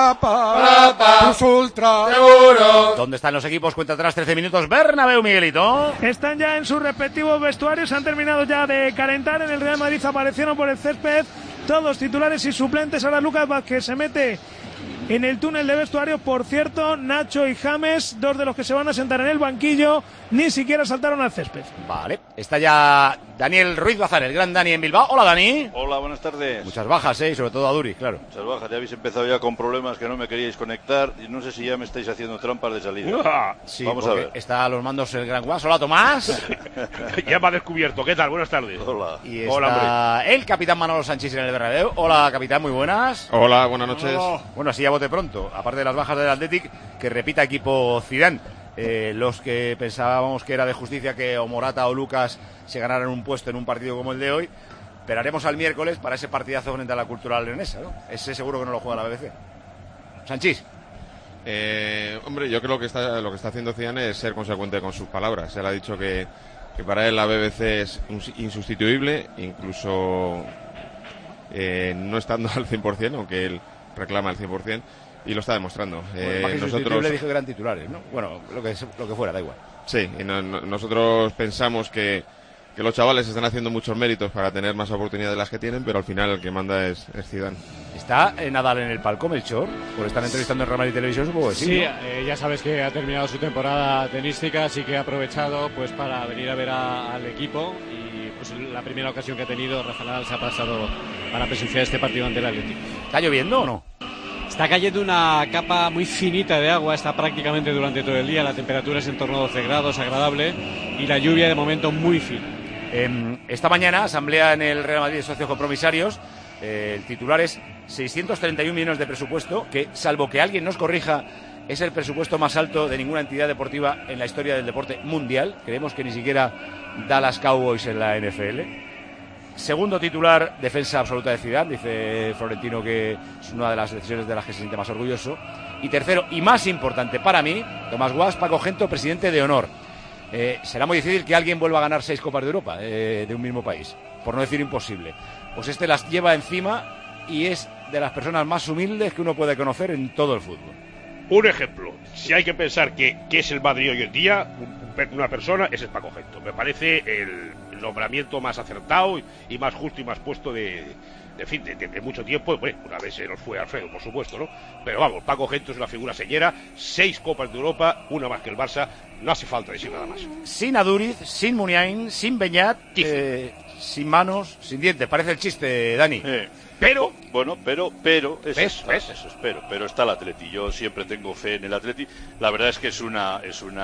Plus Ultra Seguro. ¿Dónde están los equipos? Cuenta atrás 13 minutos, Bernabéu, Miguelito. Están ya en sus respectivos vestuarios, han terminado ya de calentar. En el Real Madrid aparecieron por el césped todos titulares y suplentes. Ahora Lucas Vázquez se mete en el túnel de vestuario. Por cierto, Nacho y James, dos de los que se van a sentar en el banquillo, ni siquiera saltaron al césped. Vale, está ya Daniel Ruiz Bazán, el gran Dani en Bilbao. Hola, Dani. Hola, buenas tardes. Muchas bajas, y sobre todo a Duri, claro. Muchas bajas, ya habéis empezado ya con problemas que no me queríais conectar y no sé si ya me estáis haciendo trampas de salida. Sí, vamos a ver. Está a los mandos el gran Guas. Hola, Tomás. Ya me ha descubierto. ¿Qué tal? Buenas tardes. Hola. Y está el capitán Manolo Sánchez en el Bernabéu. Hola, capitán, muy buenas. Hola, buenas noches. Bueno, así ya bote pronto. Aparte de las bajas del Athletic, que repita equipo Zidane. Los que pensábamos que era de justicia que o Morata o Lucas se ganaran un puesto en un partido como el de hoy, esperaremos al miércoles para ese partidazo frente a la Cultural Leonesa, ¿no? Ese seguro que no lo juega la BBC. Sanchís. Hombre, yo creo que lo que está haciendo Zidane es ser consecuente con sus palabras. Él ha dicho que para él la BBC es insustituible, incluso no estando al 100%, aunque él reclama el 100%. Y lo está demostrando. Nosotros le dije que eran titulares, ¿no? Bueno, lo que fuera, da igual. Sí, y nosotros pensamos que los chavales están haciendo muchos méritos para tener más oportunidades de las que tienen, pero al final el que manda es Zidane. ¿Está Nadal en el palco, Melchor? Por estar entrevistando en Real Madrid Televisión, supongo que sí. Sí, ¿no? Ya sabes que ha terminado su temporada tenística, así que ha aprovechado pues para venir a ver al equipo y pues la primera ocasión que ha tenido, Rafa Nadal se ha pasado para presenciar este partido ante el Atlético. ¿Está lloviendo o no? Está cayendo una capa muy finita de agua, está prácticamente durante todo el día, la temperatura es en torno a 12 grados, agradable, y la lluvia de momento muy fina. Esta mañana, asamblea en el Real Madrid de socios compromisarios, el titular es 631 millones de presupuesto, que, salvo que alguien nos corrija, es el presupuesto más alto de ninguna entidad deportiva en la historia del deporte mundial. Creemos que ni siquiera Dallas Cowboys en la NFL. Segundo titular, defensa absoluta de Zidane, dice Florentino que es una de las decisiones de las que se siente más orgulloso. Y tercero, y más importante para mí, Tomás Guas, Paco Gento, presidente de honor. Será muy difícil que alguien vuelva a ganar 6 Copas de Europa de un mismo país, por no decir imposible. Pues este las lleva encima y es de las personas más humildes que uno puede conocer en todo el fútbol. Un ejemplo, si hay que pensar que es el Madrid hoy en día, una persona, ese es Paco Gento. Me parece el nombramiento más acertado y más justo y más puesto de mucho tiempo. Bueno, una vez se nos fue Alfredo, por supuesto, ¿no? Pero vamos, Paco Gento es una figura señera, 6 Copas de Europa, una más que el Barça, no hace falta decir nada más. Sin Aduriz, sin Muniain, sin Beñat, sin manos, sin dientes, parece el chiste, Dani. Pero está el Atleti. Yo siempre tengo fe en el Atleti. La verdad es que es una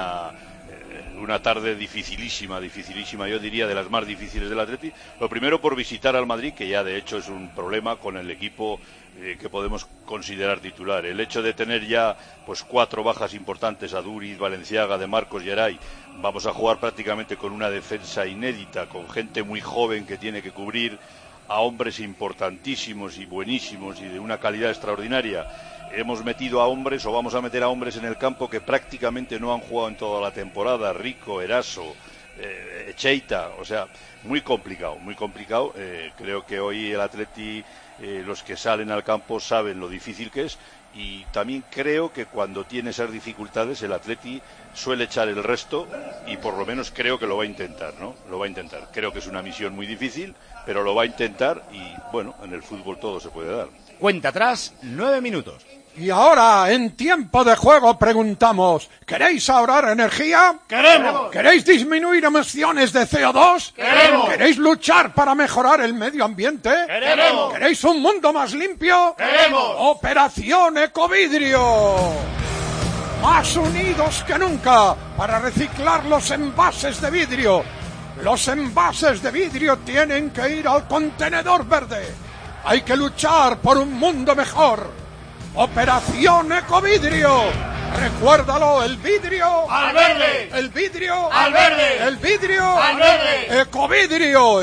tarde dificilísima, yo diría de las más difíciles del Atleti. Lo primero por visitar al Madrid, que ya de hecho es un problema con el equipo que podemos considerar titular. El hecho de tener ya pues 4 bajas importantes, Aduriz, Valenciaga, De Marcos, Geray. Vamos a jugar prácticamente con una defensa inédita, con gente muy joven que tiene que cubrir a hombres importantísimos y buenísimos y de una calidad extraordinaria. Hemos metido a hombres o vamos a meter a hombres en el campo que prácticamente no han jugado en toda la temporada. Rico, Eraso, Cheita, o sea, muy complicado. Creo que hoy el Atleti, los que salen al campo saben lo difícil que es, y también creo que cuando tiene esas dificultades el Atleti suele echar el resto, y por lo menos creo que lo va a intentar, ¿no? Lo va a intentar. Creo que es una misión muy difícil, pero lo va a intentar y, bueno, en el fútbol todo se puede dar. Cuenta atrás, 9 minutos. Y ahora, en tiempo de juego, preguntamos, ¿queréis ahorrar energía? ¡Queremos! ¿Queréis disminuir emisiones de CO2? ¡Queremos! ¿Queréis luchar para mejorar el medio ambiente? ¡Queremos! ¿Queréis un mundo más limpio? ¡Queremos! ¡Operación Ecovidrio! Más unidos que nunca para reciclar los envases de vidrio. Los envases de vidrio tienen que ir al contenedor verde. Hay que luchar por un mundo mejor. Operación Ecovidrio. Recuérdalo, el vidrio al verde, el vidrio al verde, el vidrio al verde. Ecovidrio.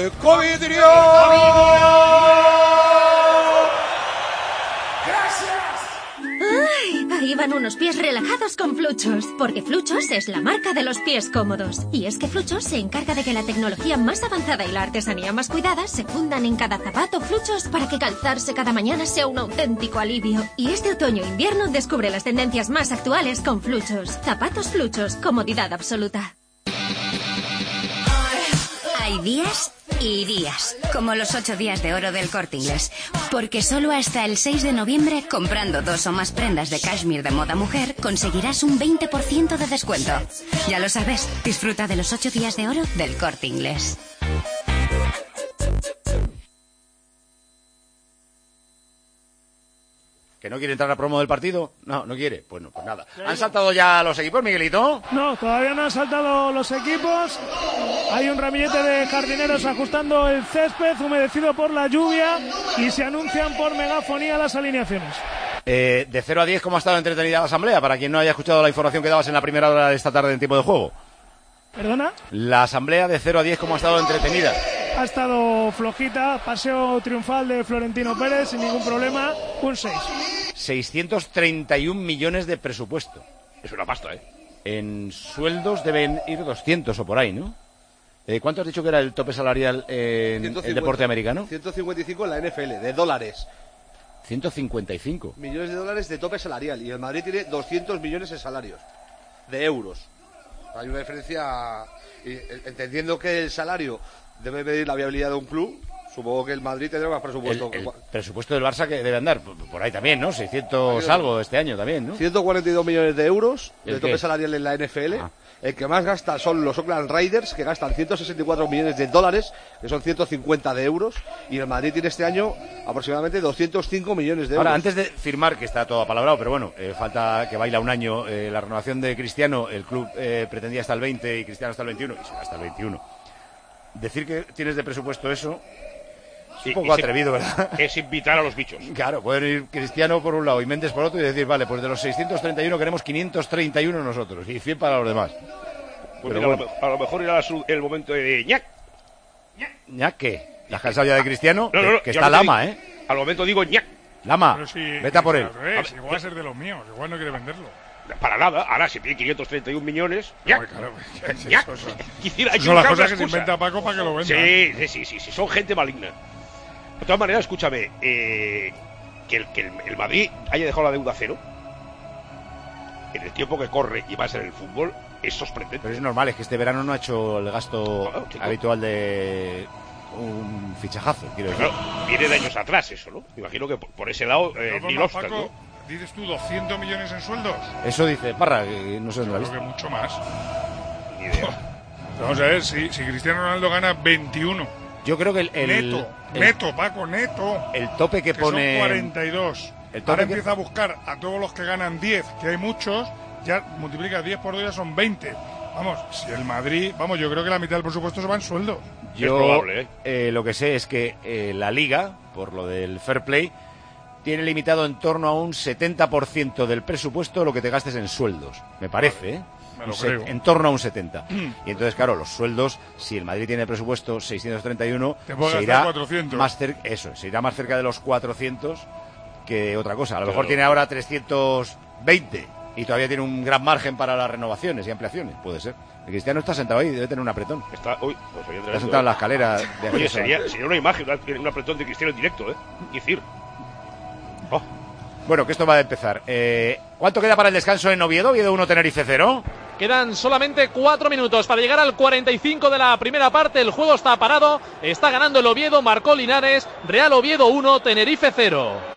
¡Ay! Ahí van unos pies relajados con Fluchos, porque Fluchos es la marca de los pies cómodos. Y es que Fluchos se encarga de que la tecnología más avanzada y la artesanía más cuidada se fundan en cada zapato Fluchos para que calzarse cada mañana sea un auténtico alivio. Y este otoño e invierno descubre las tendencias más actuales con Fluchos. Zapatos Fluchos, comodidad absoluta. Hay días y días, como los 8 días de oro del Corte Inglés, porque solo hasta el 6 de noviembre, comprando 2 o más prendas de cashmere de moda mujer, conseguirás un 20% de descuento. Ya lo sabes, disfruta de los 8 días de oro del Corte Inglés. ¿Que no quiere entrar a promo del partido? No quiere. Pues no, pues nada. ¿Han saltado ya los equipos, Miguelito? No, todavía no han saltado los equipos. Hay un ramillete de jardineros ajustando el césped humedecido por la lluvia y se anuncian por megafonía las alineaciones. De 0 a 10, ¿cómo ha estado entretenida la asamblea? Para quien no haya escuchado la información que dabas en la primera hora de esta tarde en tiempo de juego. ¿Perdona? La asamblea de 0 a 10, ¿cómo ha estado entretenida? Ha estado flojita, paseo triunfal de Florentino Pérez sin ningún problema, un 6. 631 millones de presupuesto. Es una pasta, ¿eh? En sueldos deben ir 200 o por ahí, ¿no? ¿Cuánto has dicho que era el tope salarial en 150, el deporte americano? 155 en la NFL, de dólares. 155 millones de dólares de tope salarial. Y el Madrid tiene 200 millones en salarios. De euros. Hay una diferencia, entendiendo que el salario debe medir la viabilidad de un club. Supongo que el Madrid tendrá más presupuesto. El presupuesto del Barça que debe andar por ahí también, ¿no? 600 algo este año también, ¿no? 142 millones de euros de tope salarial en la NFL. El que más gasta son los Oakland Raiders, que gastan 164 millones de dólares, que son 150 de euros. Y el Madrid tiene este año aproximadamente 205 millones de euros. Ahora, antes de firmar, que está todo apalabrado, pero bueno, falta que baila un año la renovación de Cristiano. El club pretendía hasta el 20 y Cristiano hasta el 21, y hasta el 21. Decir que tienes de presupuesto eso... un poco atrevido, ¿verdad? Es invitar a los bichos. Claro, pueden ir Cristiano por un lado y Méndez por otro y decir, vale, pues de los 631 queremos 531 nosotros y 100 para los demás. Pues mira, bueno, a lo mejor irá el momento de ñac. ¿Ñac qué? ¿La has cansado ya de Cristiano? No, que está Lama, digo, al momento digo ñac. Lama, vete a por él. Igual va a ser de los míos, igual no quiere venderlo. Para nada, ahora si pide 531 millones, ya. Claro, son las cosas que se inventa Paco para que lo venda. Sí, son gente maligna. De todas maneras, escúchame, que el Madrid haya dejado la deuda cero en el tiempo que corre y más en el fútbol es sorprendente. Pero es normal, es que este verano no ha hecho el gasto habitual de un fichajazo, quiero decir. Claro, viene de años atrás eso, ¿no? Me imagino que por ese lado ni lo obstan, Paco, ¿no? ¿Dices tú 200 millones en sueldos? Eso dice Parra, que no sé dónde lo ha visto. Creo que mucho más. Ni idea. Vamos a ver, si Cristiano Ronaldo gana 21. Yo creo que neto, Paco, neto. El tope que pone... son 42. Ahora empieza a buscar a todos los que ganan 10, que hay muchos, ya multiplica 10 por 2, ya son 20. Vamos, si el Madrid... Vamos, yo creo que la mitad del presupuesto se va en sueldos. Yo es probable, lo que sé es que la Liga, por lo del Fair Play, tiene limitado en torno a un 70% del presupuesto lo que te gastes en sueldos. Me parece, ¿eh? En torno a un 70. Y entonces, claro, los sueldos, si el Madrid tiene presupuesto 631, se irá 400. Se irá más cerca de los 400 que otra cosa. A lo mejor tiene ahora 320 y todavía tiene un gran margen para las renovaciones y ampliaciones, puede ser. El Cristiano está sentado ahí, debe tener un apretón. Está sentado en la escalera de Oye, sería una imagen, un apretón de Cristiano en directo, ¿eh? Decir. Bueno, que esto va a empezar. ¿Cuánto queda para el descanso en Oviedo? Oviedo 1, Tenerife 0. Quedan solamente 4 minutos para llegar al 45 de la primera parte. El juego está parado. Está ganando el Oviedo. Marcó Linares. Real Oviedo 1, Tenerife 0.